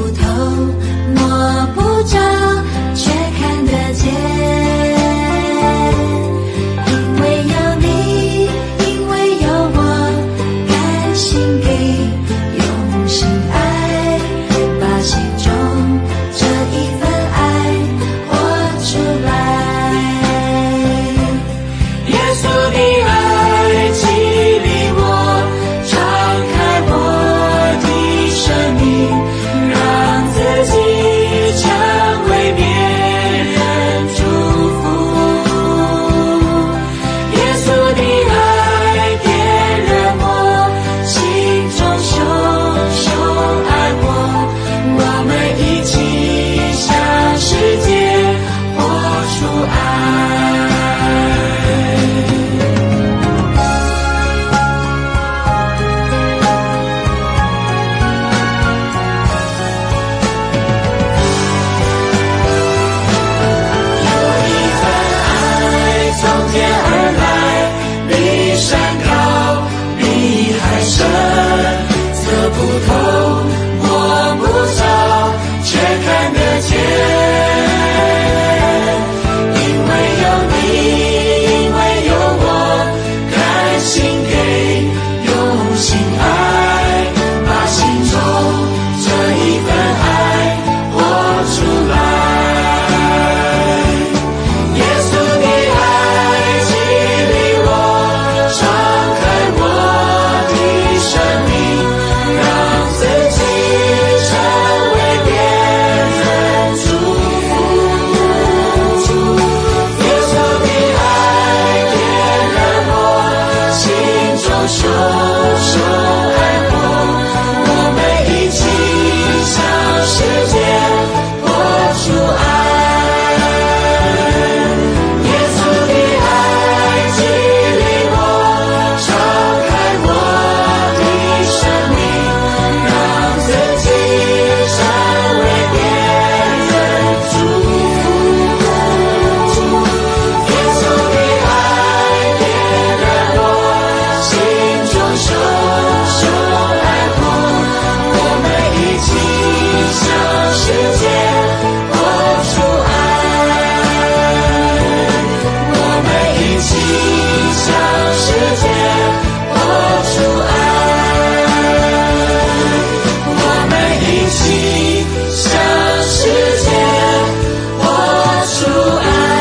心向世界活出爱。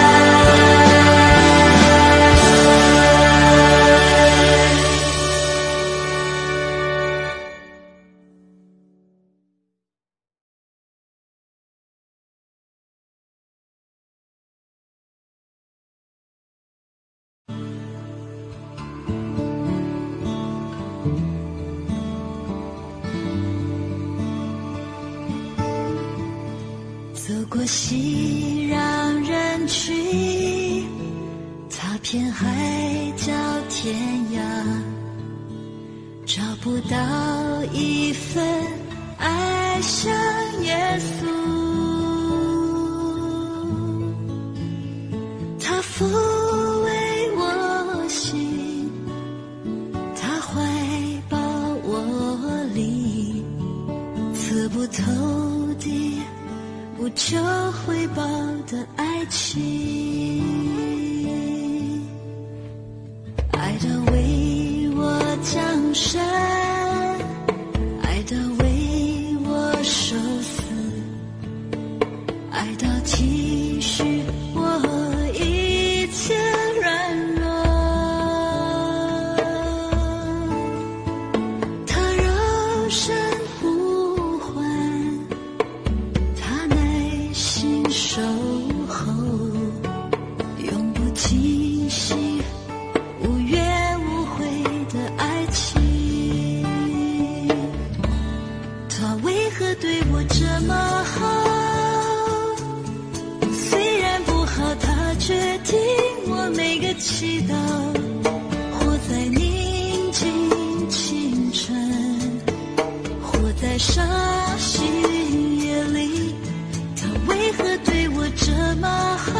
走过熙攘人群，踏遍海角天涯，找不到一份爱像耶稣。他抚慰我心，他怀抱我里，测不透的不求回报的爱情，爱的为我降生，爱的为我受死，爱到体恤我一切软弱，他柔声呼唤，他耐心守候，永不停息，无怨无悔的爱情。他为何对我这么好？虽然不好，他却听我每个祈祷。活在宁静清晨，活在伤心夜里，他为何对我这么好？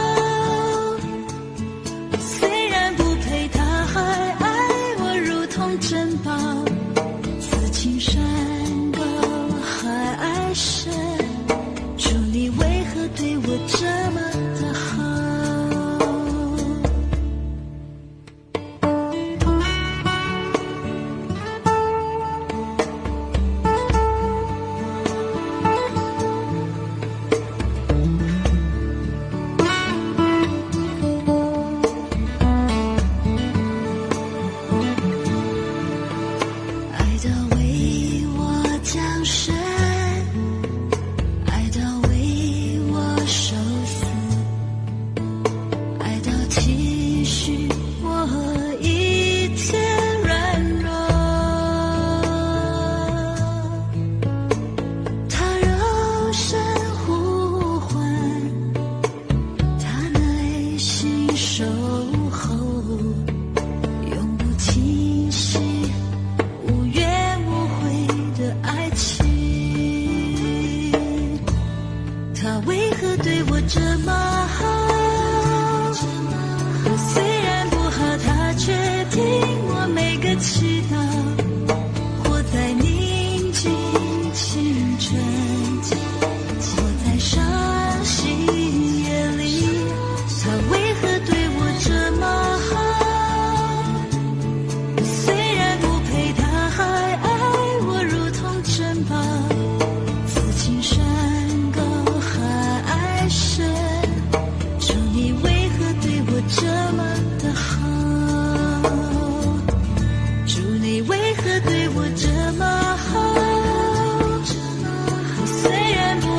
虽然不配，他还爱我如同珍宝。此情山高海爱深，主你为何对我这么的好？爱的为我降生，爱的为我受死，爱到体恤我一切软弱，他柔声呼唤，他耐心守候，永不停息，无怨无悔的爱情。他为何对我这么好？虽然不好，他却听我每个祈祷。活在宁静清晨，活在伤心夜里，他为何对我这么好？虽然不配，他还爱我如同珍宝。此情山高海爱深，主你为何对我这么的好？主你为何对我这么好？虽然不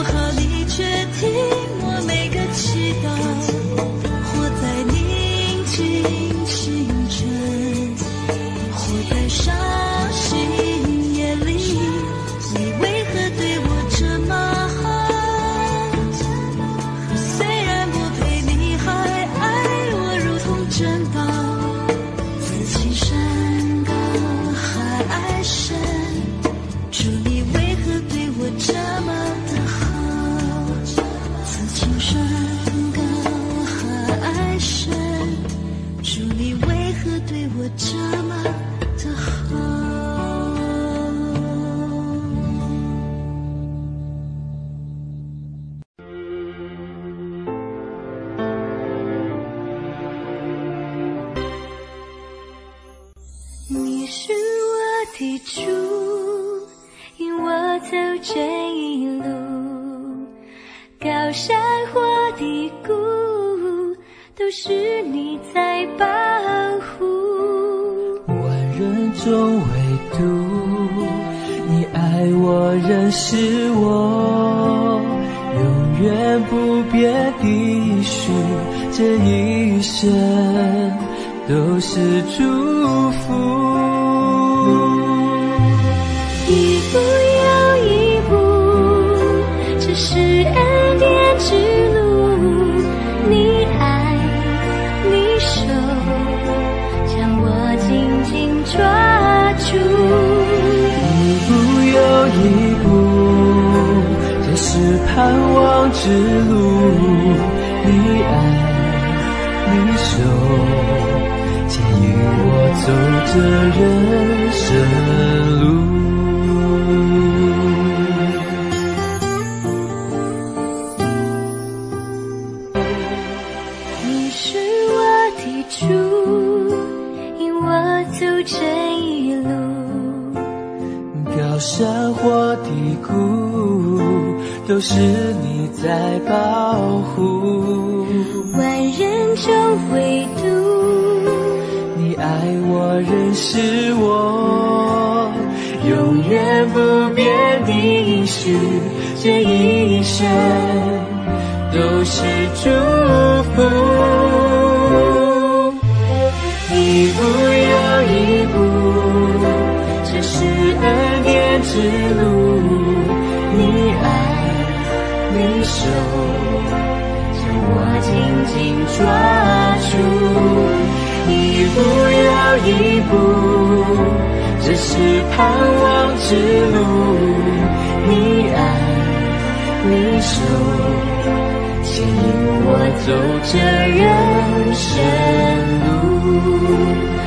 山或低谷，都是你在保护。 万人中唯独你爱我，认识我，永远不变的许，这一生都是祝福。 一步又一步，这是恩典之路，你爱你手将我紧紧抓住。 一步又一步，这是盼望之路，你爱你手牵引我走这人生路。 你是我的主，引我走这一路。 高山或低谷，都是你在保护。 万人中唯独你爱我，认识我，永远不变的应许，这一生都是祝福。一步又一步，这是恩典之路，你爱你手将我紧紧抓住。一步又一步，这是盼望之路，你爱你手牵引我走这人生路。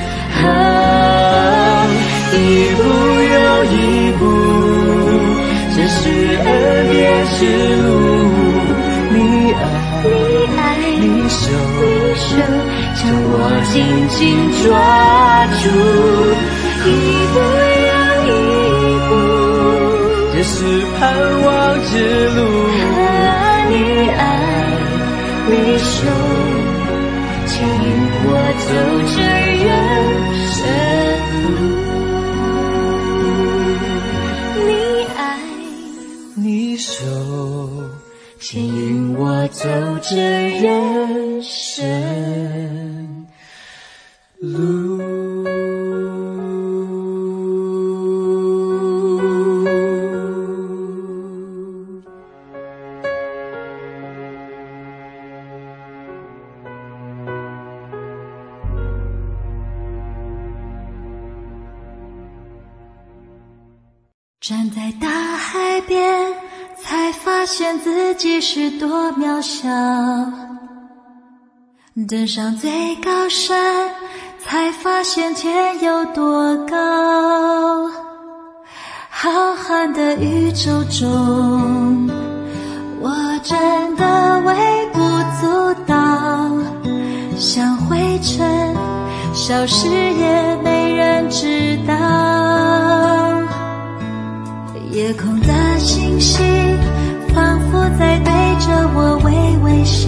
一步又一步，这是恩典之路，你爱你手将我紧紧抓住。一步又一步，这是盼望之路，你爱你手牵引我走这人生路。你爱你手牵引我走这人生路。 站在大海边，才发现自己是多渺小，登上最高山，才发现天有多高。浩瀚的宇宙中，我真的微不足道，像灰尘消失也没人知道。夜空的星星仿佛在对着我微微笑，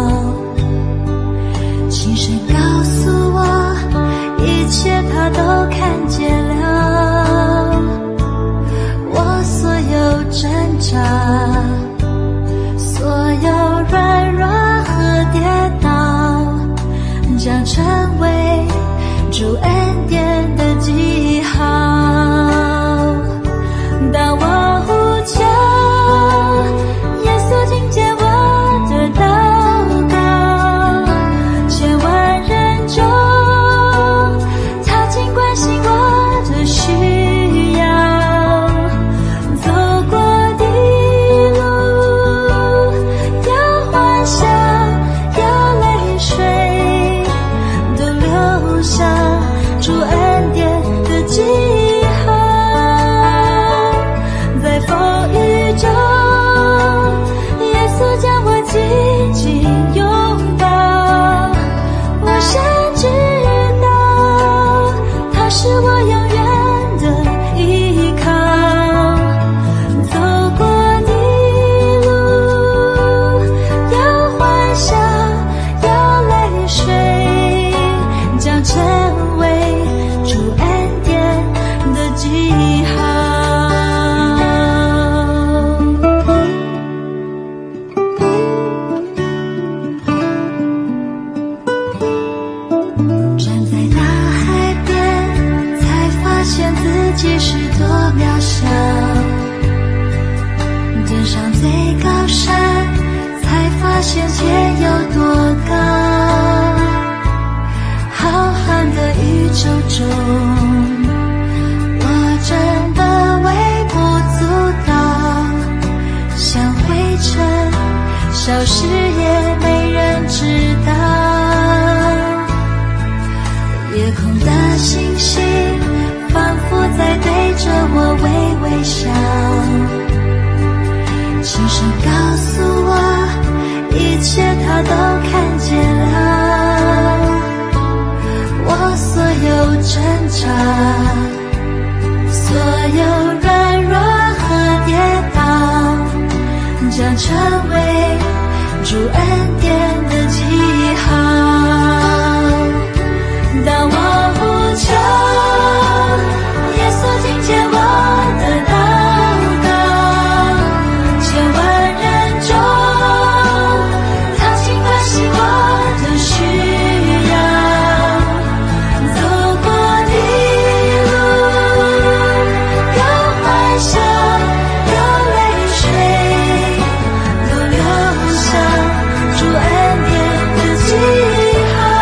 轻声告诉我一切他都看见了。我所有挣扎，所有软弱和跌倒，将成为主恩典的记号。当我呼求，耶稣听见我的祷告，千万人中，他尽关心我的需要。走过的路，有欢笑，有泪水，都登上最高山，才发现天有多高。浩瀚的宇宙中，我真的微不足道，像灰尘消失也没人知道。夜空的星星仿佛在对着我微微笑，轻声告诉我一切他都看见了。我所有挣扎，所有软弱和跌倒，将成为主恩典的记号。当我呼求，耶稣听见我的祷告，千万人中，他尽关心我的需要。走过的路，有欢笑，有泪水，都留下主恩典的记号。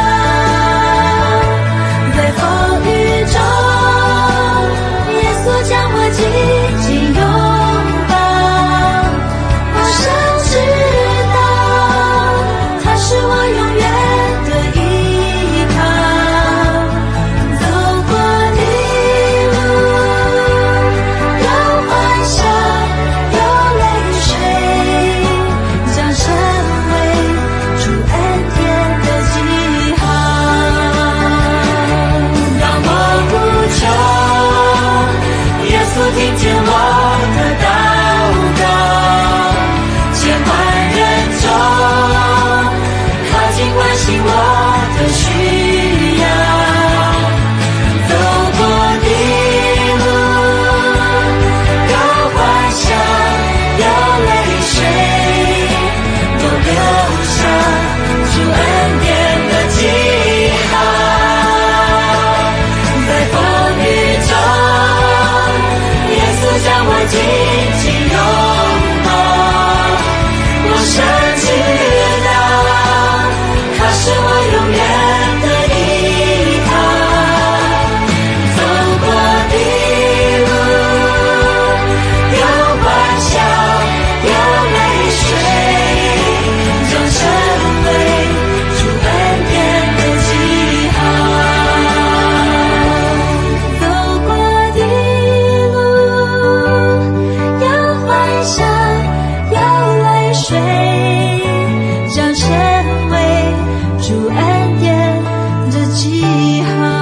在风雨中，耶稣将我紧紧拥抱，我深知道他是我永远的依靠。走过的路，有欢笑，有泪水，将成为主恩典的记号。当我呼求，耶稣听见我的祷告，千万人中，他尽关心我的需要。走过的路，有欢笑，有泪水，都留下主恩典的记号。在风雨中，耶稣将我紧紧拥抱，我深知道他是我永远的依靠。走过的路，有欢笑，有泪水，将成为主恩典的记号。走过的路，有欢笑，有泪水，将成为主恩典的记号。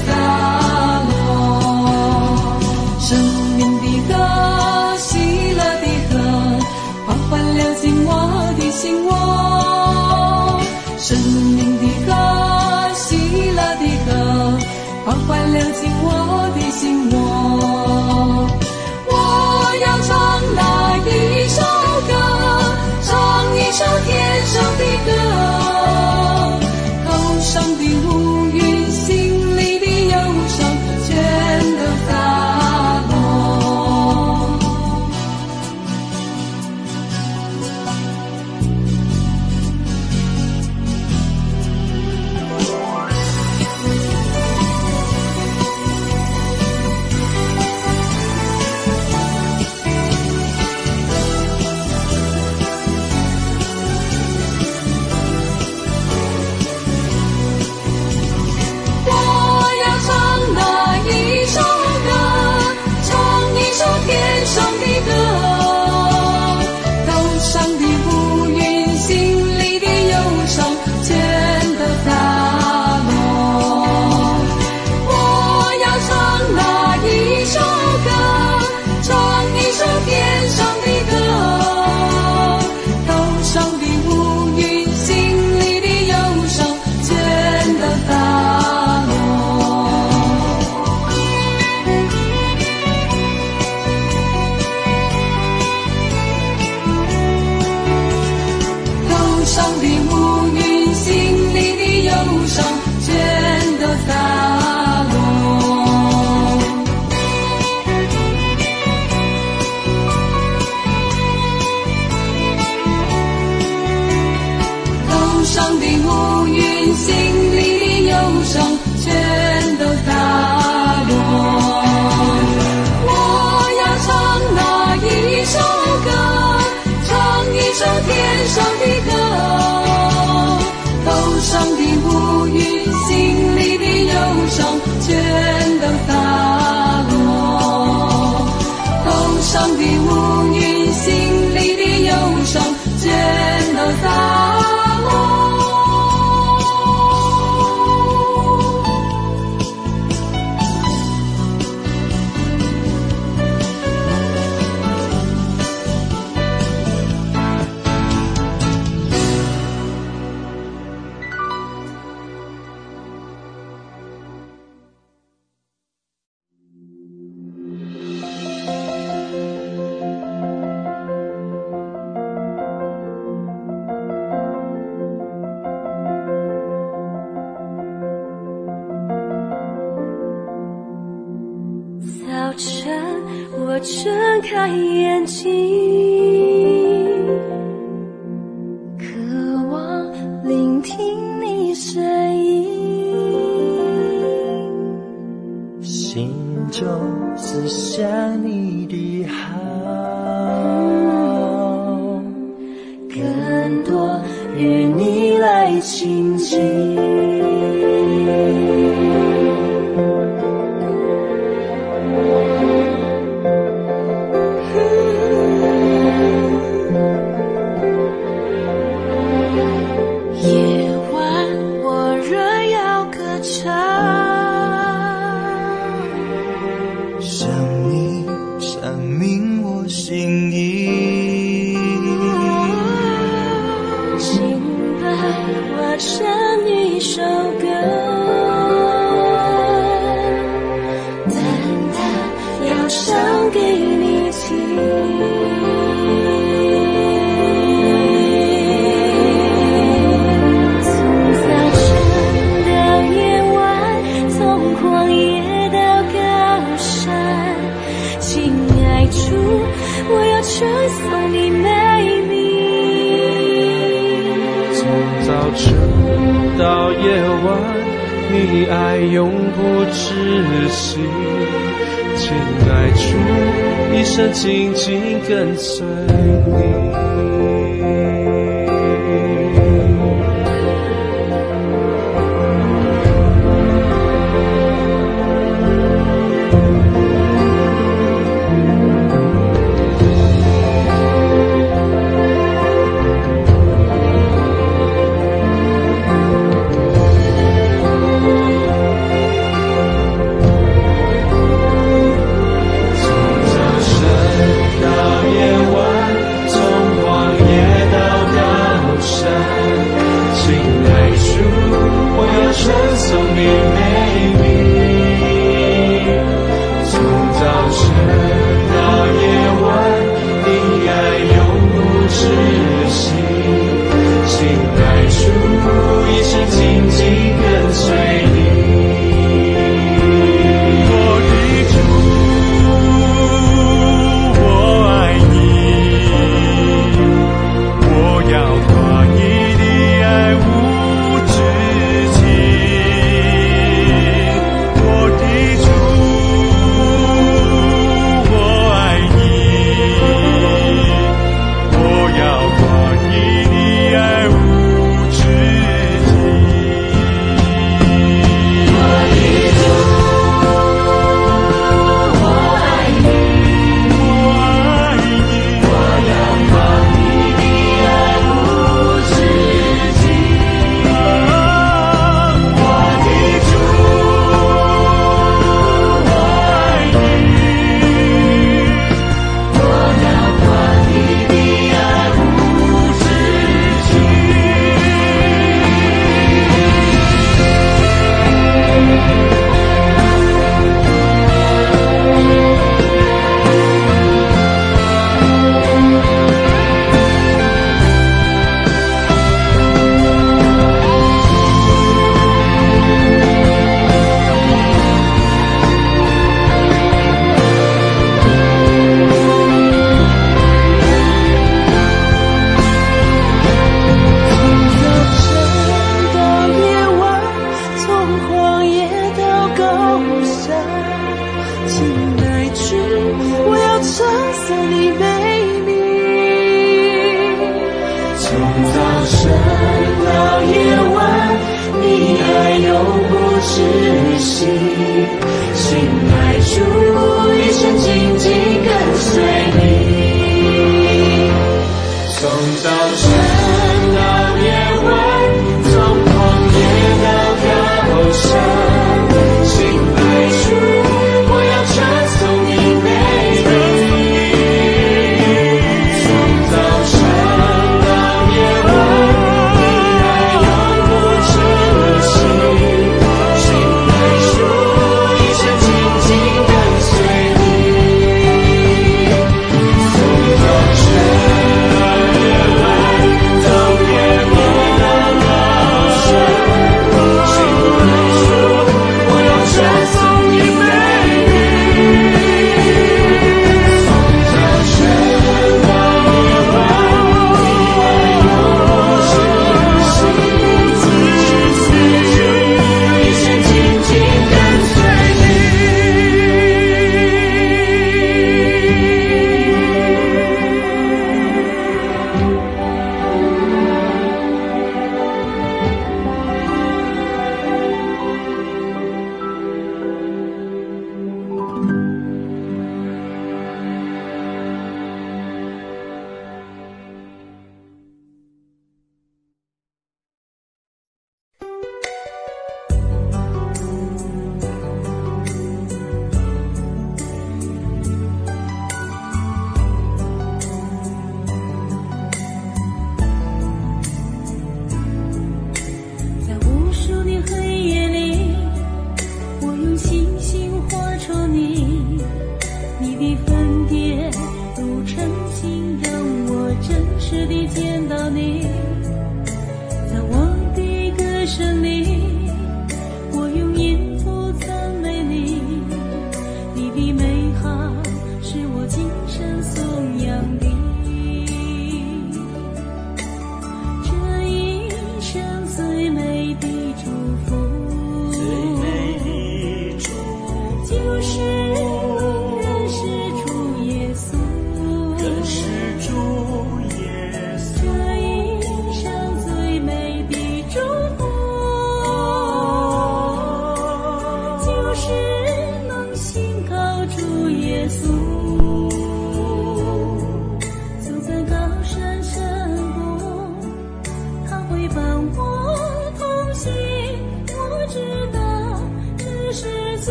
生命的歌，喜乐流进我的心我要唱那一首歌，唱一首天上的歌，头上的乌云，心里的忧伤全都洒落。 我睁开眼睛，渴望聆听你声音， 心中只想你的好， 更多与你来亲近。 到夜晚，你爱永不止息，亲爱主，一生紧紧跟随你。从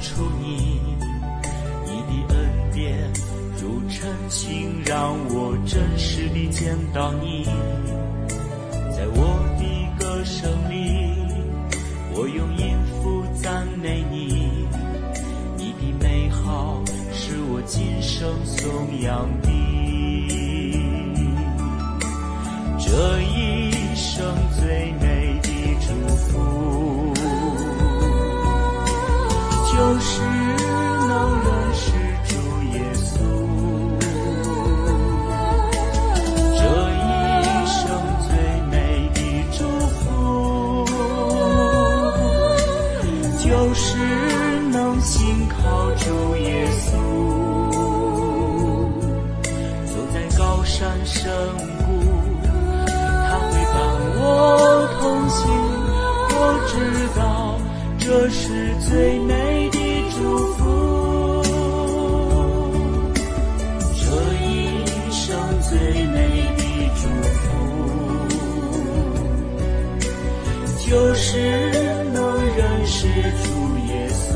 出你的恩典，如晨星，让我真实地见到你。在我的歌声里，我用音符赞美你，你的美好是我今生颂扬的。这一生最美的祝福，就是能认识主耶稣。这一生最美的祝福，就是能信靠主耶稣。走在高山深谷，他会伴我同行。我知道这是最美的祝福，这一生最美的祝福，就是能认识主耶稣。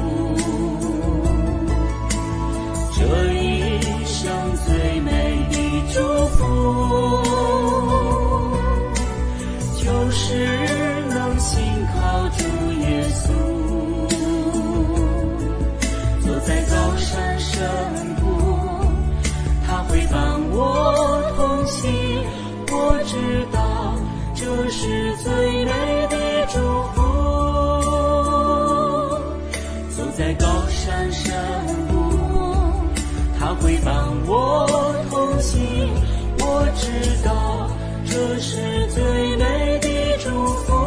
这一生最美的祝福，就是能信靠主耶稣。走在高山深谷，他会伴我同行。我知道这是最美的祝福。走在高山深谷，他会伴我同行。我知道这是最美的祝福。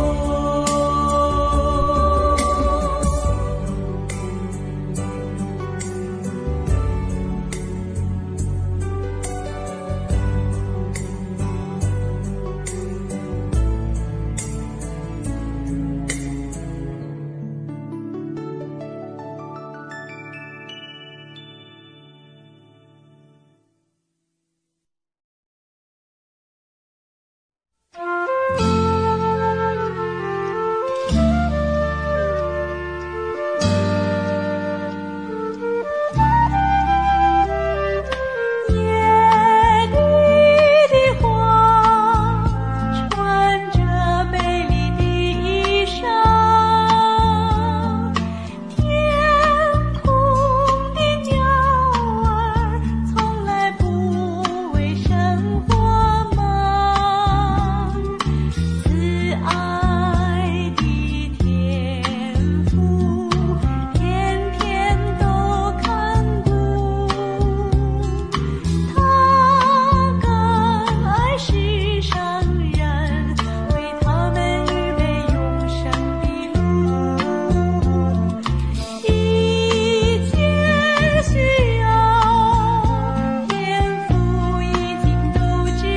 需要天父已经都知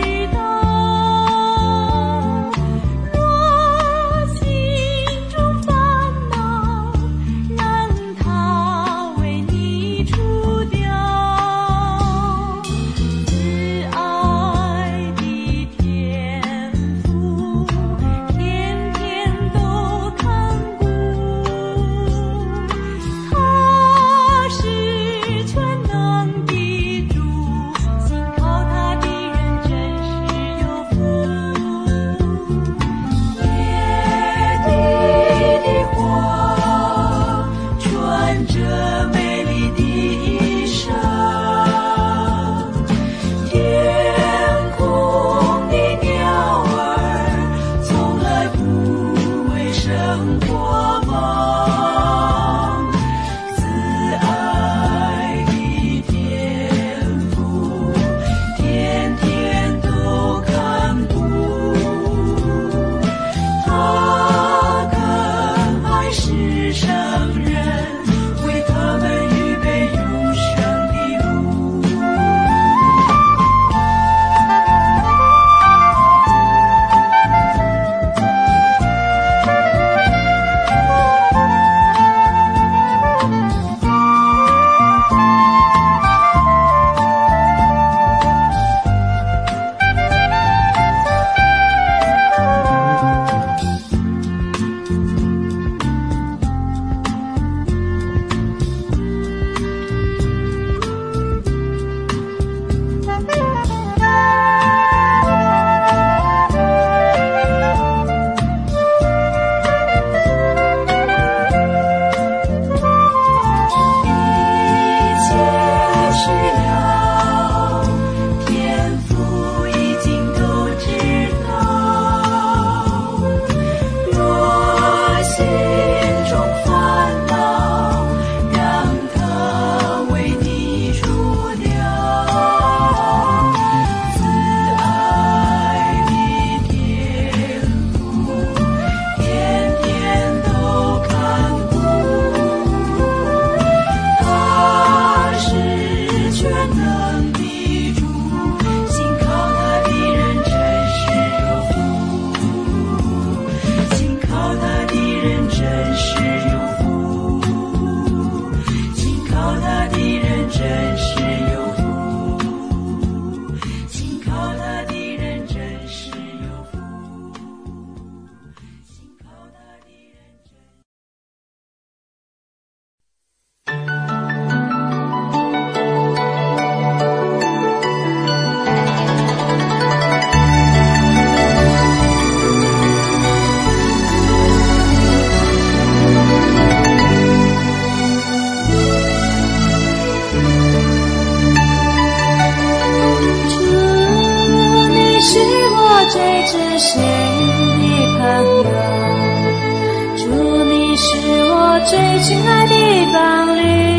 最知心的朋友，主你是我最亲爱的伴侣，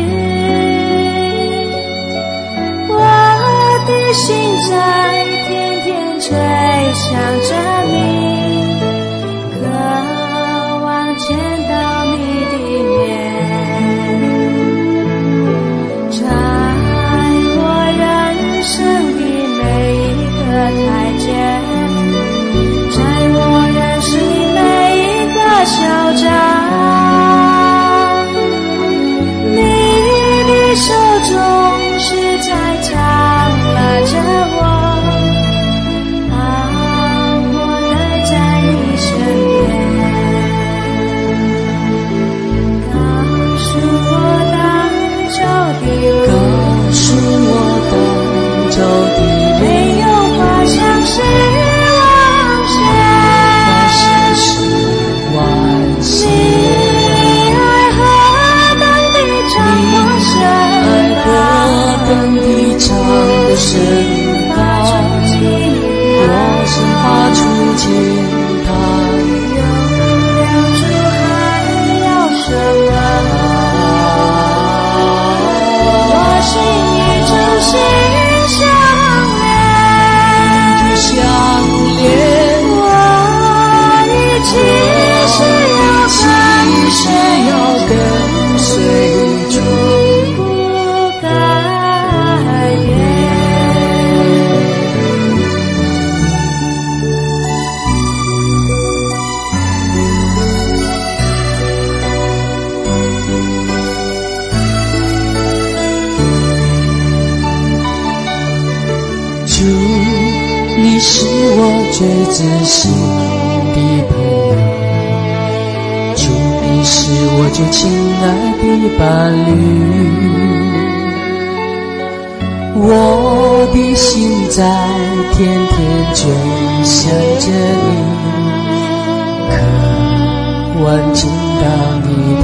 我的心在天天追想着你，渴望见到你的面，在我人生的每一个台阶，在我人生的每一个小站，你的手中是在常拉着我，把我带在你身边，告诉我当走的路，没有花香是往事，你爱何等的长深高，我心发出惊叹，有了主还要什么？我心与主心相连，我一起是要跟随主，不改变。 主，你是我最知心的朋友，主，你是我最亲爱的伴侣，我的心在天天追想着你，渴望见到你的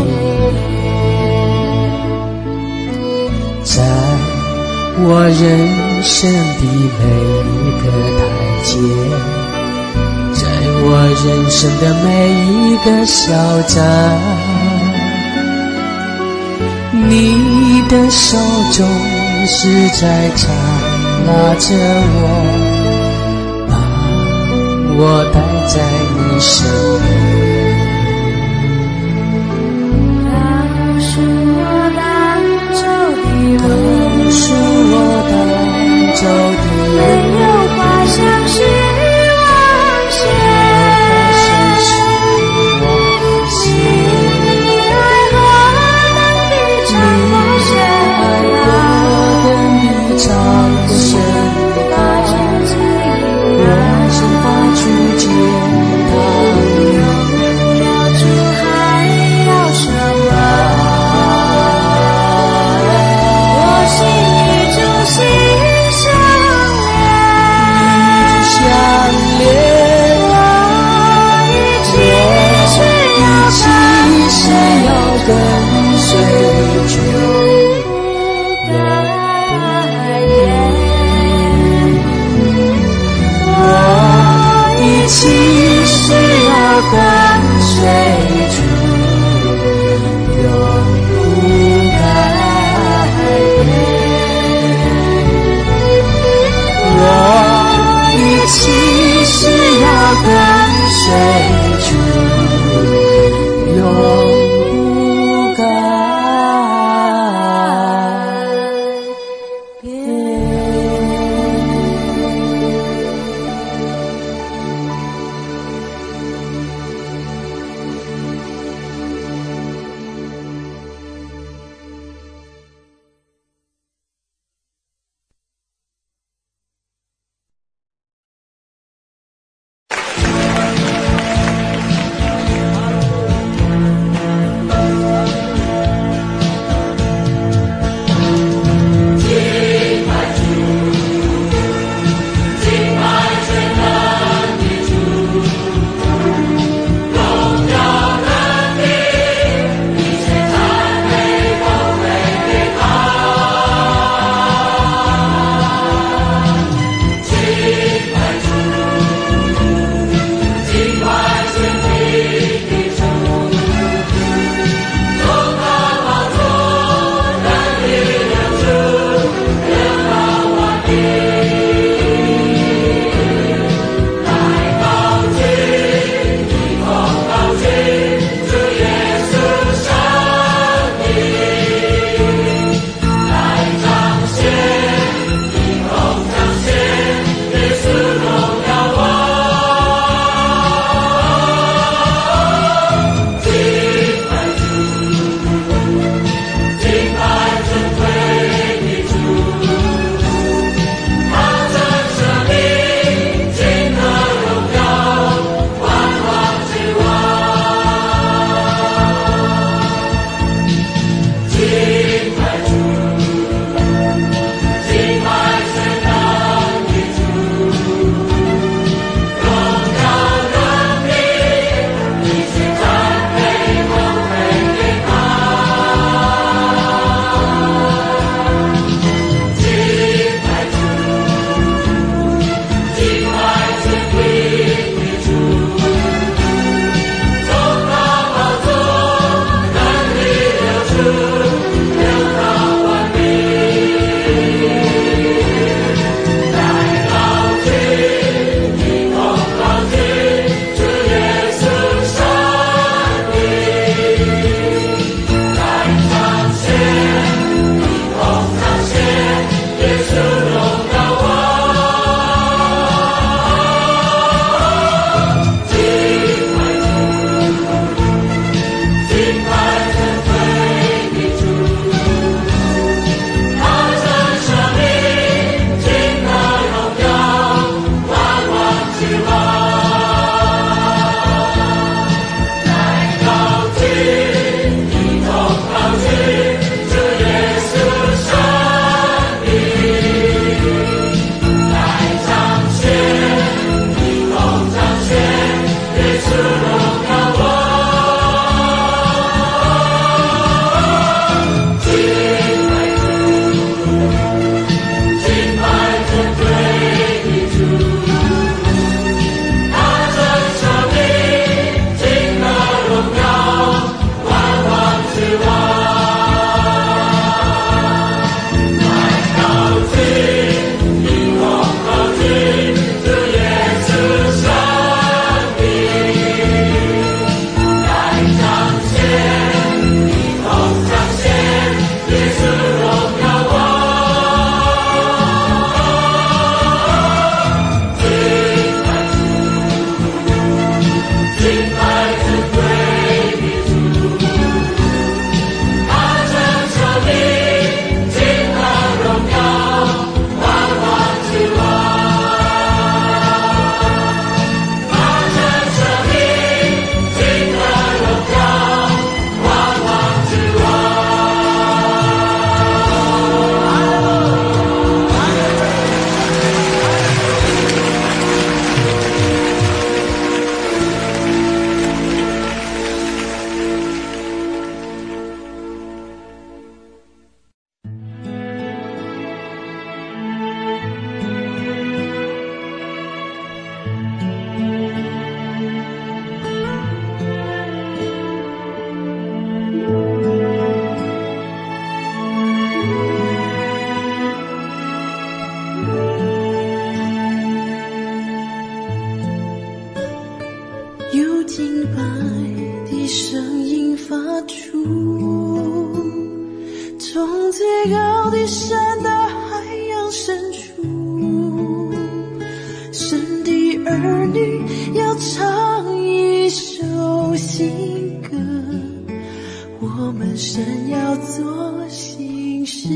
面，在我人生的每一个台阶，在我人生的每一个小站，你的手中是在常拉着我，把我带在你身边， 告诉我当走的路，没有花香是往事，你爱何等的长深高，我心发出惊叹，有了主还要什么？我心与主心相连，我一起是要跟随主，不改变。我一起是要跟随主，永不改变。我一起是要跟随主，永不改变。 发出，从最高的山到海洋深处，神的儿女要唱一首新歌，我们神要做新事，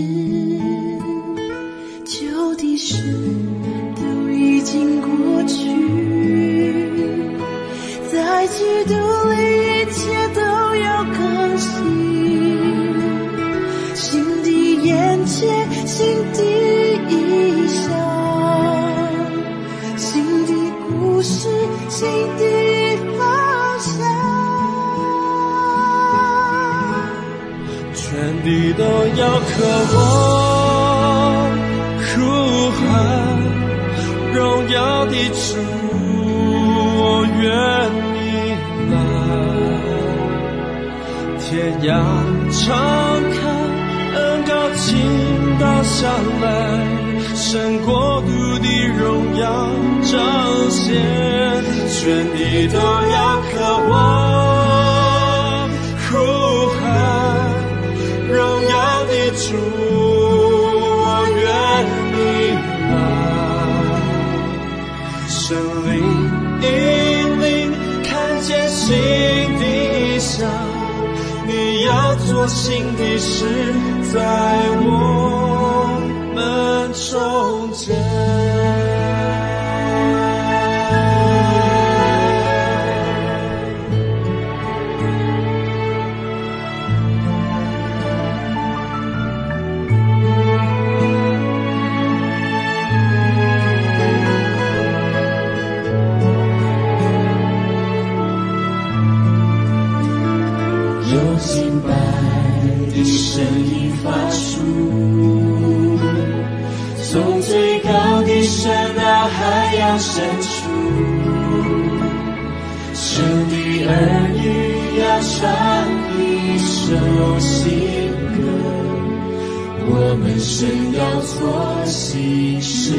旧的事都已经过去，在基督里一切都要更新，新的眼界，新的意象，新的故事，新的方向， 全地都要渴望呼喊荣耀的主，我愿你来，天涯长看，恩膏倾倒下来，神国度的荣耀彰显，全地都要渴望呼喊荣耀的主，我愿你来，神灵引领，看见新的想，你要做新的事，在我们中间。 有敬拜的声音发出，从最高的山到海洋深处，神的儿女要唱一首新歌，我们神要做新事，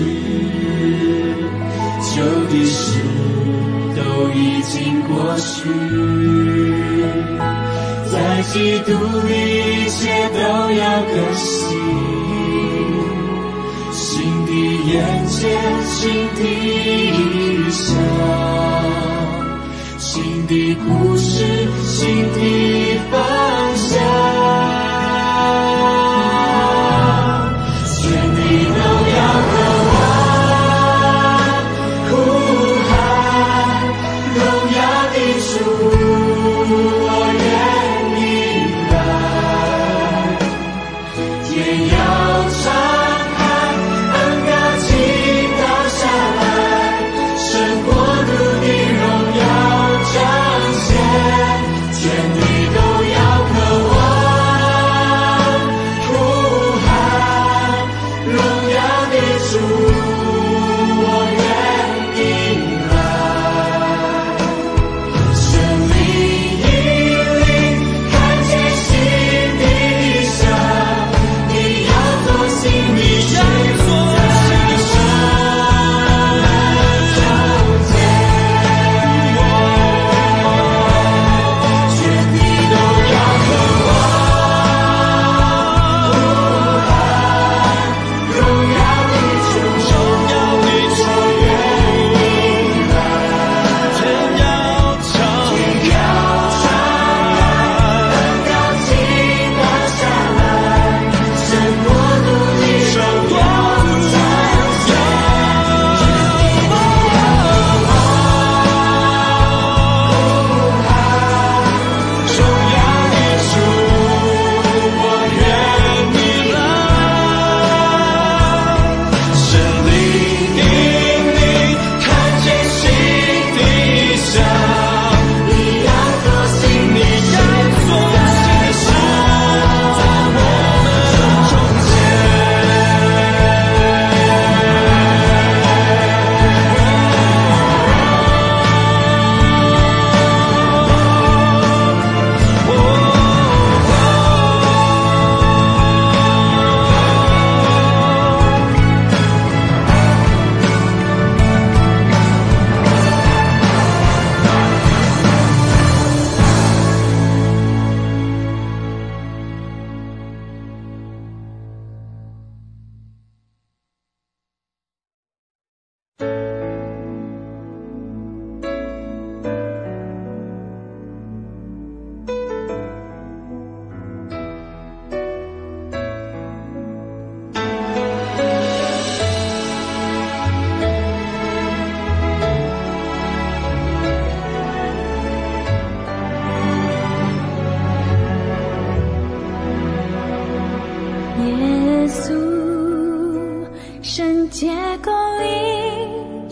旧的事都已经过去，在基督里一切都要更新，新的眼界，新的意象，新的故事，新的方向，全地都要渴望呼喊荣耀的主，我愿天要敞开，恩膏倾倒下来，神国度的荣耀彰显，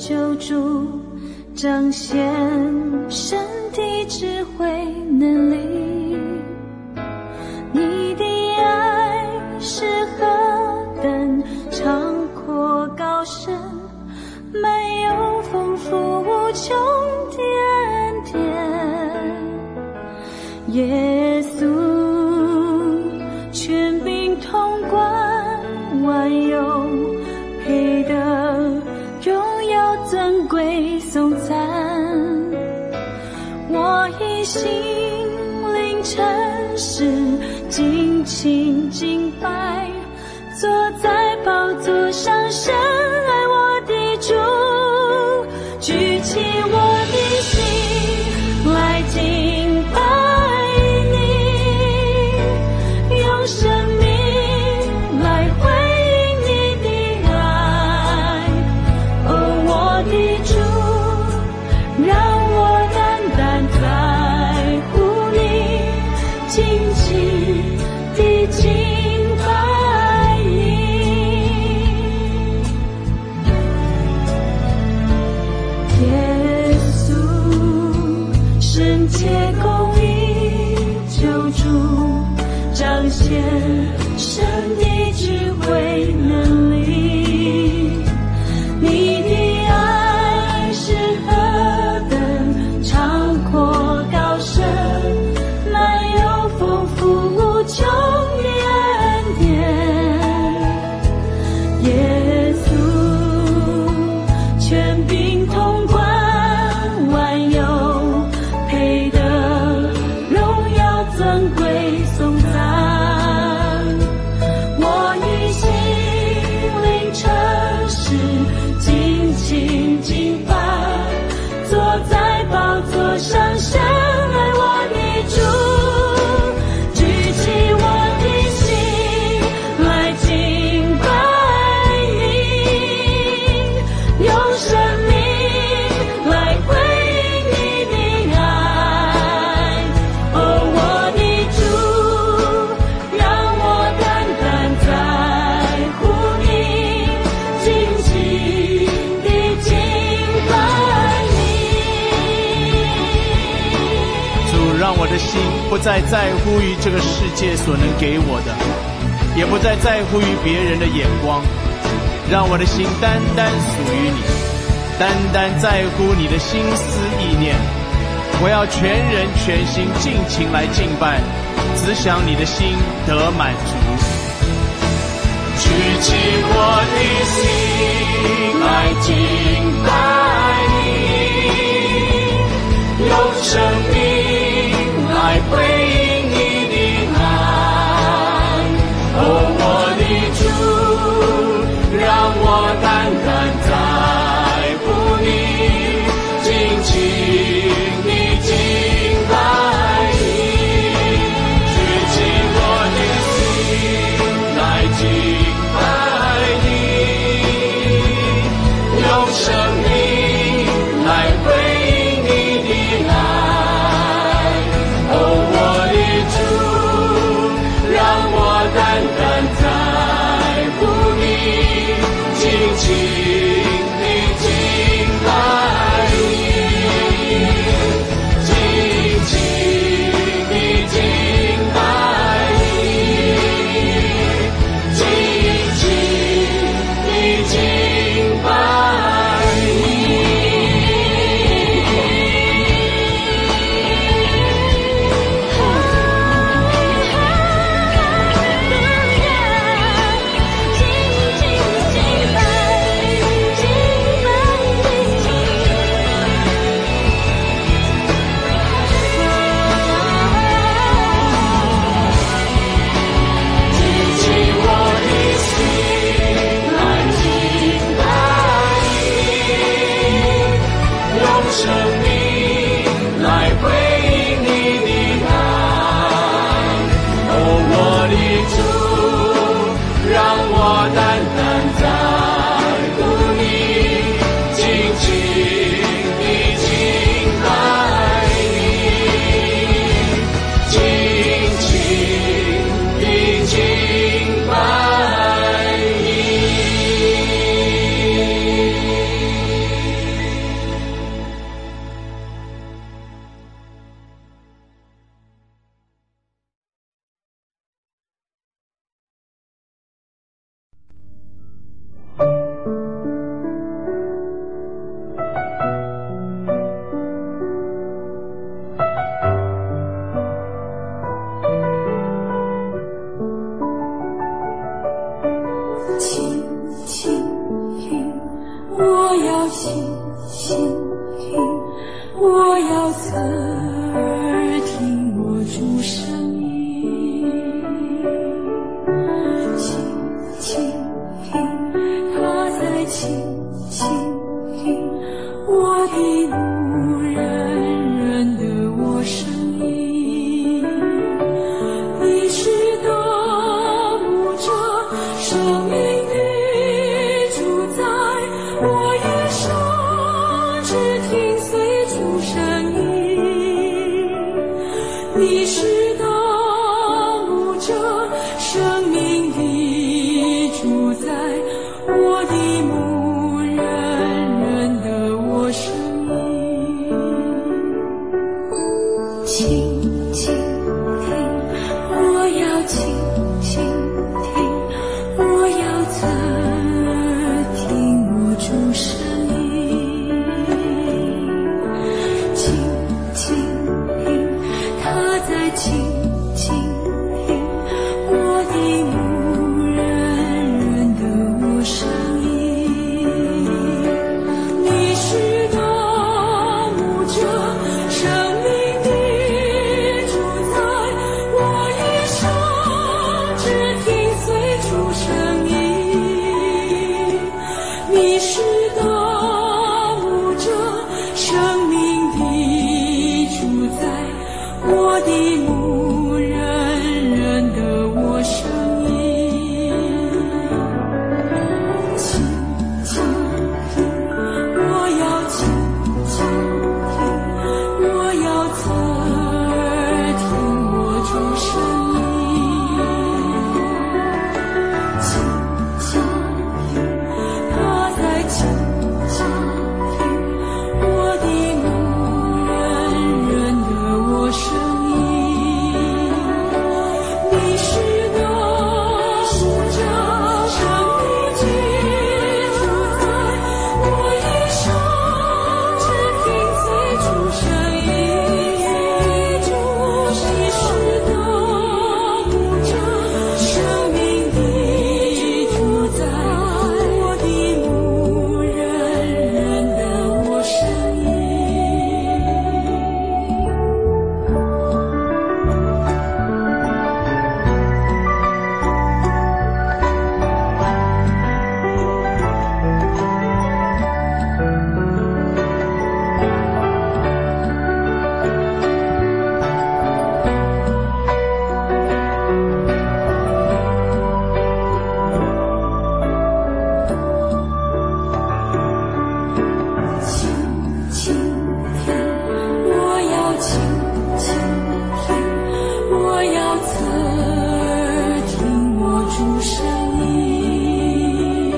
救主，彰显神的智慧能力。你的爱是何等长阔高深，没有丰富无穷的恩典。耶稣权柄统管万有，配得荣耀尊贵颂赞。我以心灵诚实尽情敬拜，坐在宝座上深爱我的主，举起我的心来敬拜你，用生命来回应你的爱。哦，我的主，让我单单在乎你，尽情地敬拜你。耶稣，圣洁公义救主，彰显神的智慧能力。你的爱是何等长阔高深，满有丰富无穷的恩典。耶稣权柄统管万有，配得荣耀尊贵颂赞。我以心灵诚实尽情敬拜，坐在宝座上深爱我的主，举起我的心来敬拜你，用生命来回应你的爱。哦，我的主，让我单单在乎你，尽情地敬拜你。 主，让我的心不再在乎于这个世界所能给我的，也不再在乎于别人的眼光，让我的心单单属于你，单单在乎你的心思意念。我要全人全心尽情来敬拜，只想你的心得满足。 举起我的心来敬拜你，用生命来回应你的爱。哦，我的主，让我单单在乎你，尽情地敬拜你。举起我的心来敬拜你，用生命主声音，倾听，他在倾听我的牧人的我声音。你是的牧者，生命的主宰，我一生只听随主声音。你是的牧者，生命的主宰，我的牧人的我声音。倾听，我要倾听，我要侧听我主声音。倾听，他在倾听我的牧人的我声音。你是的牧者，生命的主宰，我一生只听随主声音。你是的牧者，生命的主宰，我的牧人的我声音。倾听，我要倾听，我要侧听我主声音。倾听，他在倾听我的牧人的我声音。你是的牧者，生命的主宰，我一生只听随主声音。你是的牧者，生命的主宰，我的牧人的我声音。倾听，我要倾听，我要侧听我主声音。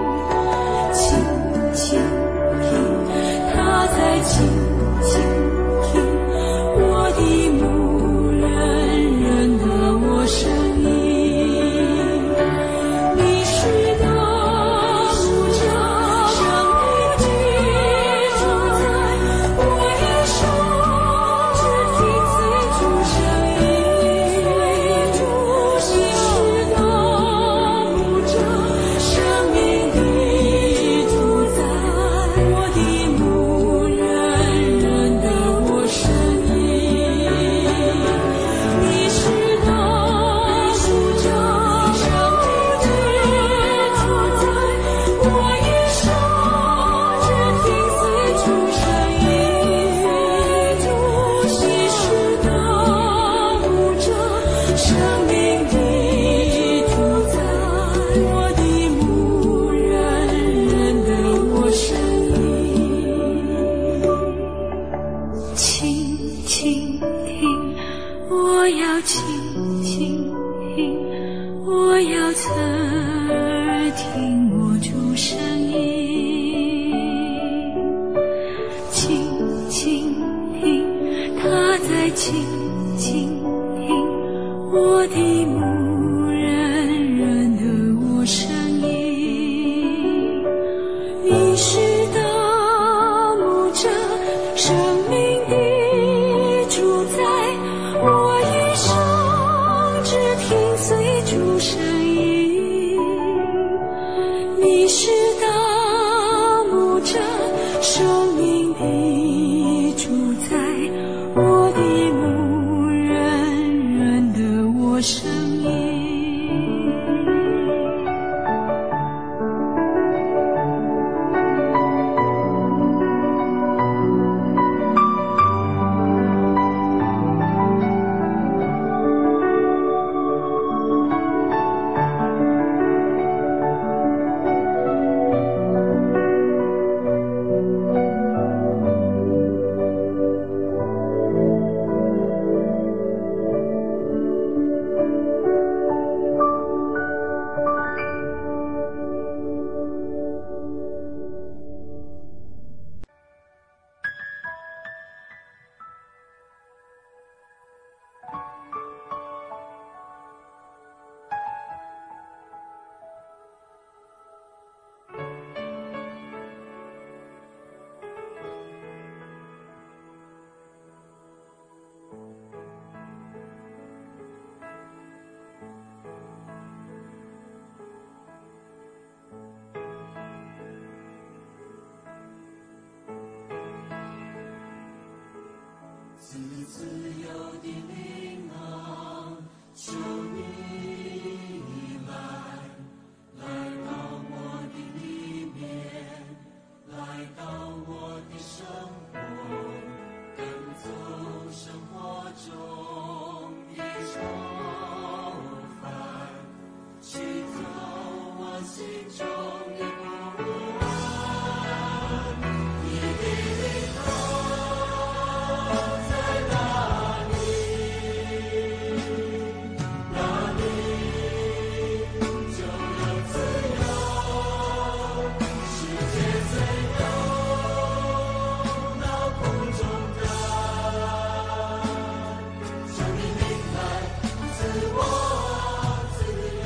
倾听，他在倾听我的牧人的我声音。你是的牧者，生命的主宰，我一生只听随主声音。你是的牧者，生命的主宰，我的牧人的我声音。你是的牧者，生命的主宰，我一生只听随主声音。你是的牧者，生命的主宰，我的牧人的我声音。倾听，我要倾听，我要侧听我主声音。倾听，他在倾听我的牧人的我声音。你是的牧者，生命的主宰，我一生只听随主声音。你是的牧者，生命的主宰，我的牧人自由的灵啊，求你来到我的里面，来到我的生活，赶走生活中的愁烦，驱走我心中的不安。你的灵在哪里？哪里就有自由，世界自由到空中的生命明白自我自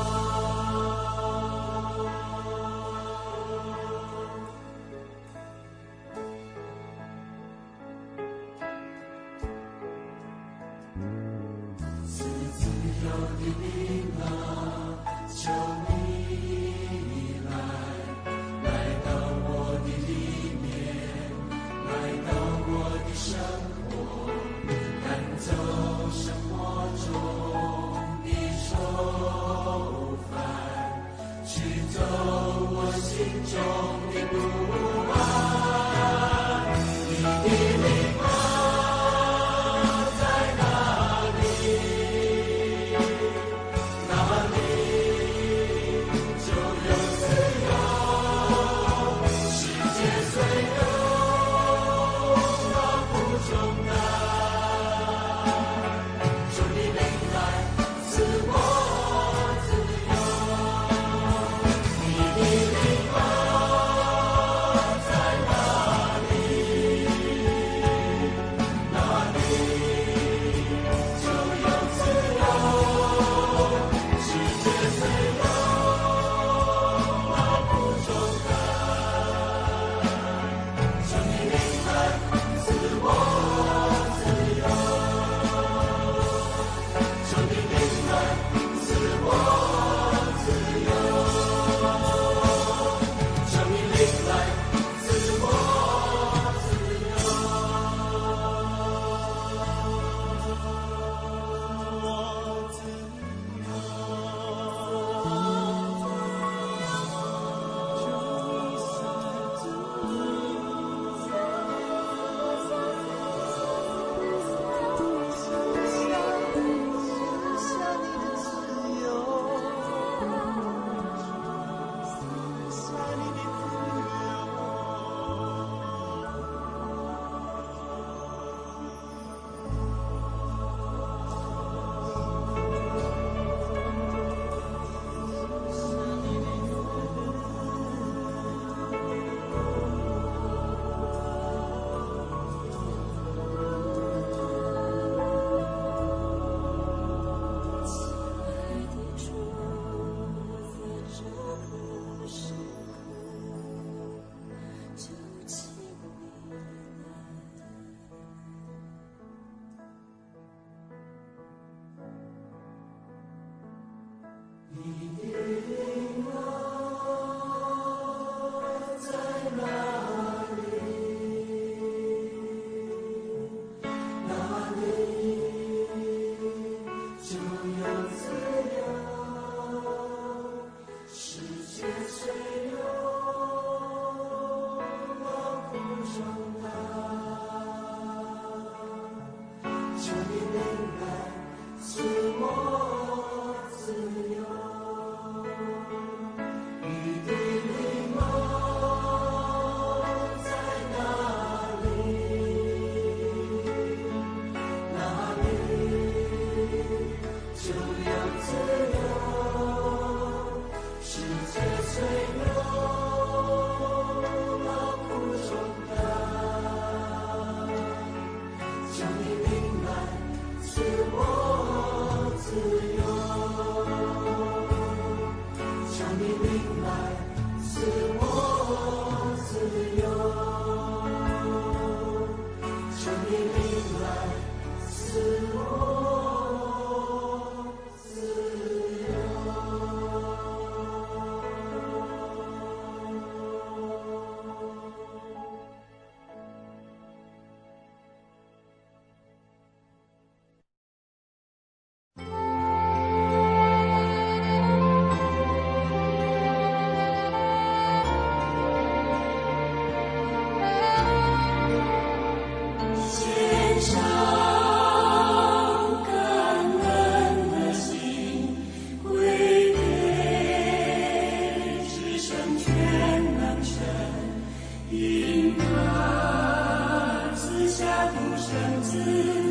是自由的灵啊，求你来到我的里面，来到我的生活，赶走生活中的愁烦，驱走我心中的不安。你的灵在哪里？哪里子。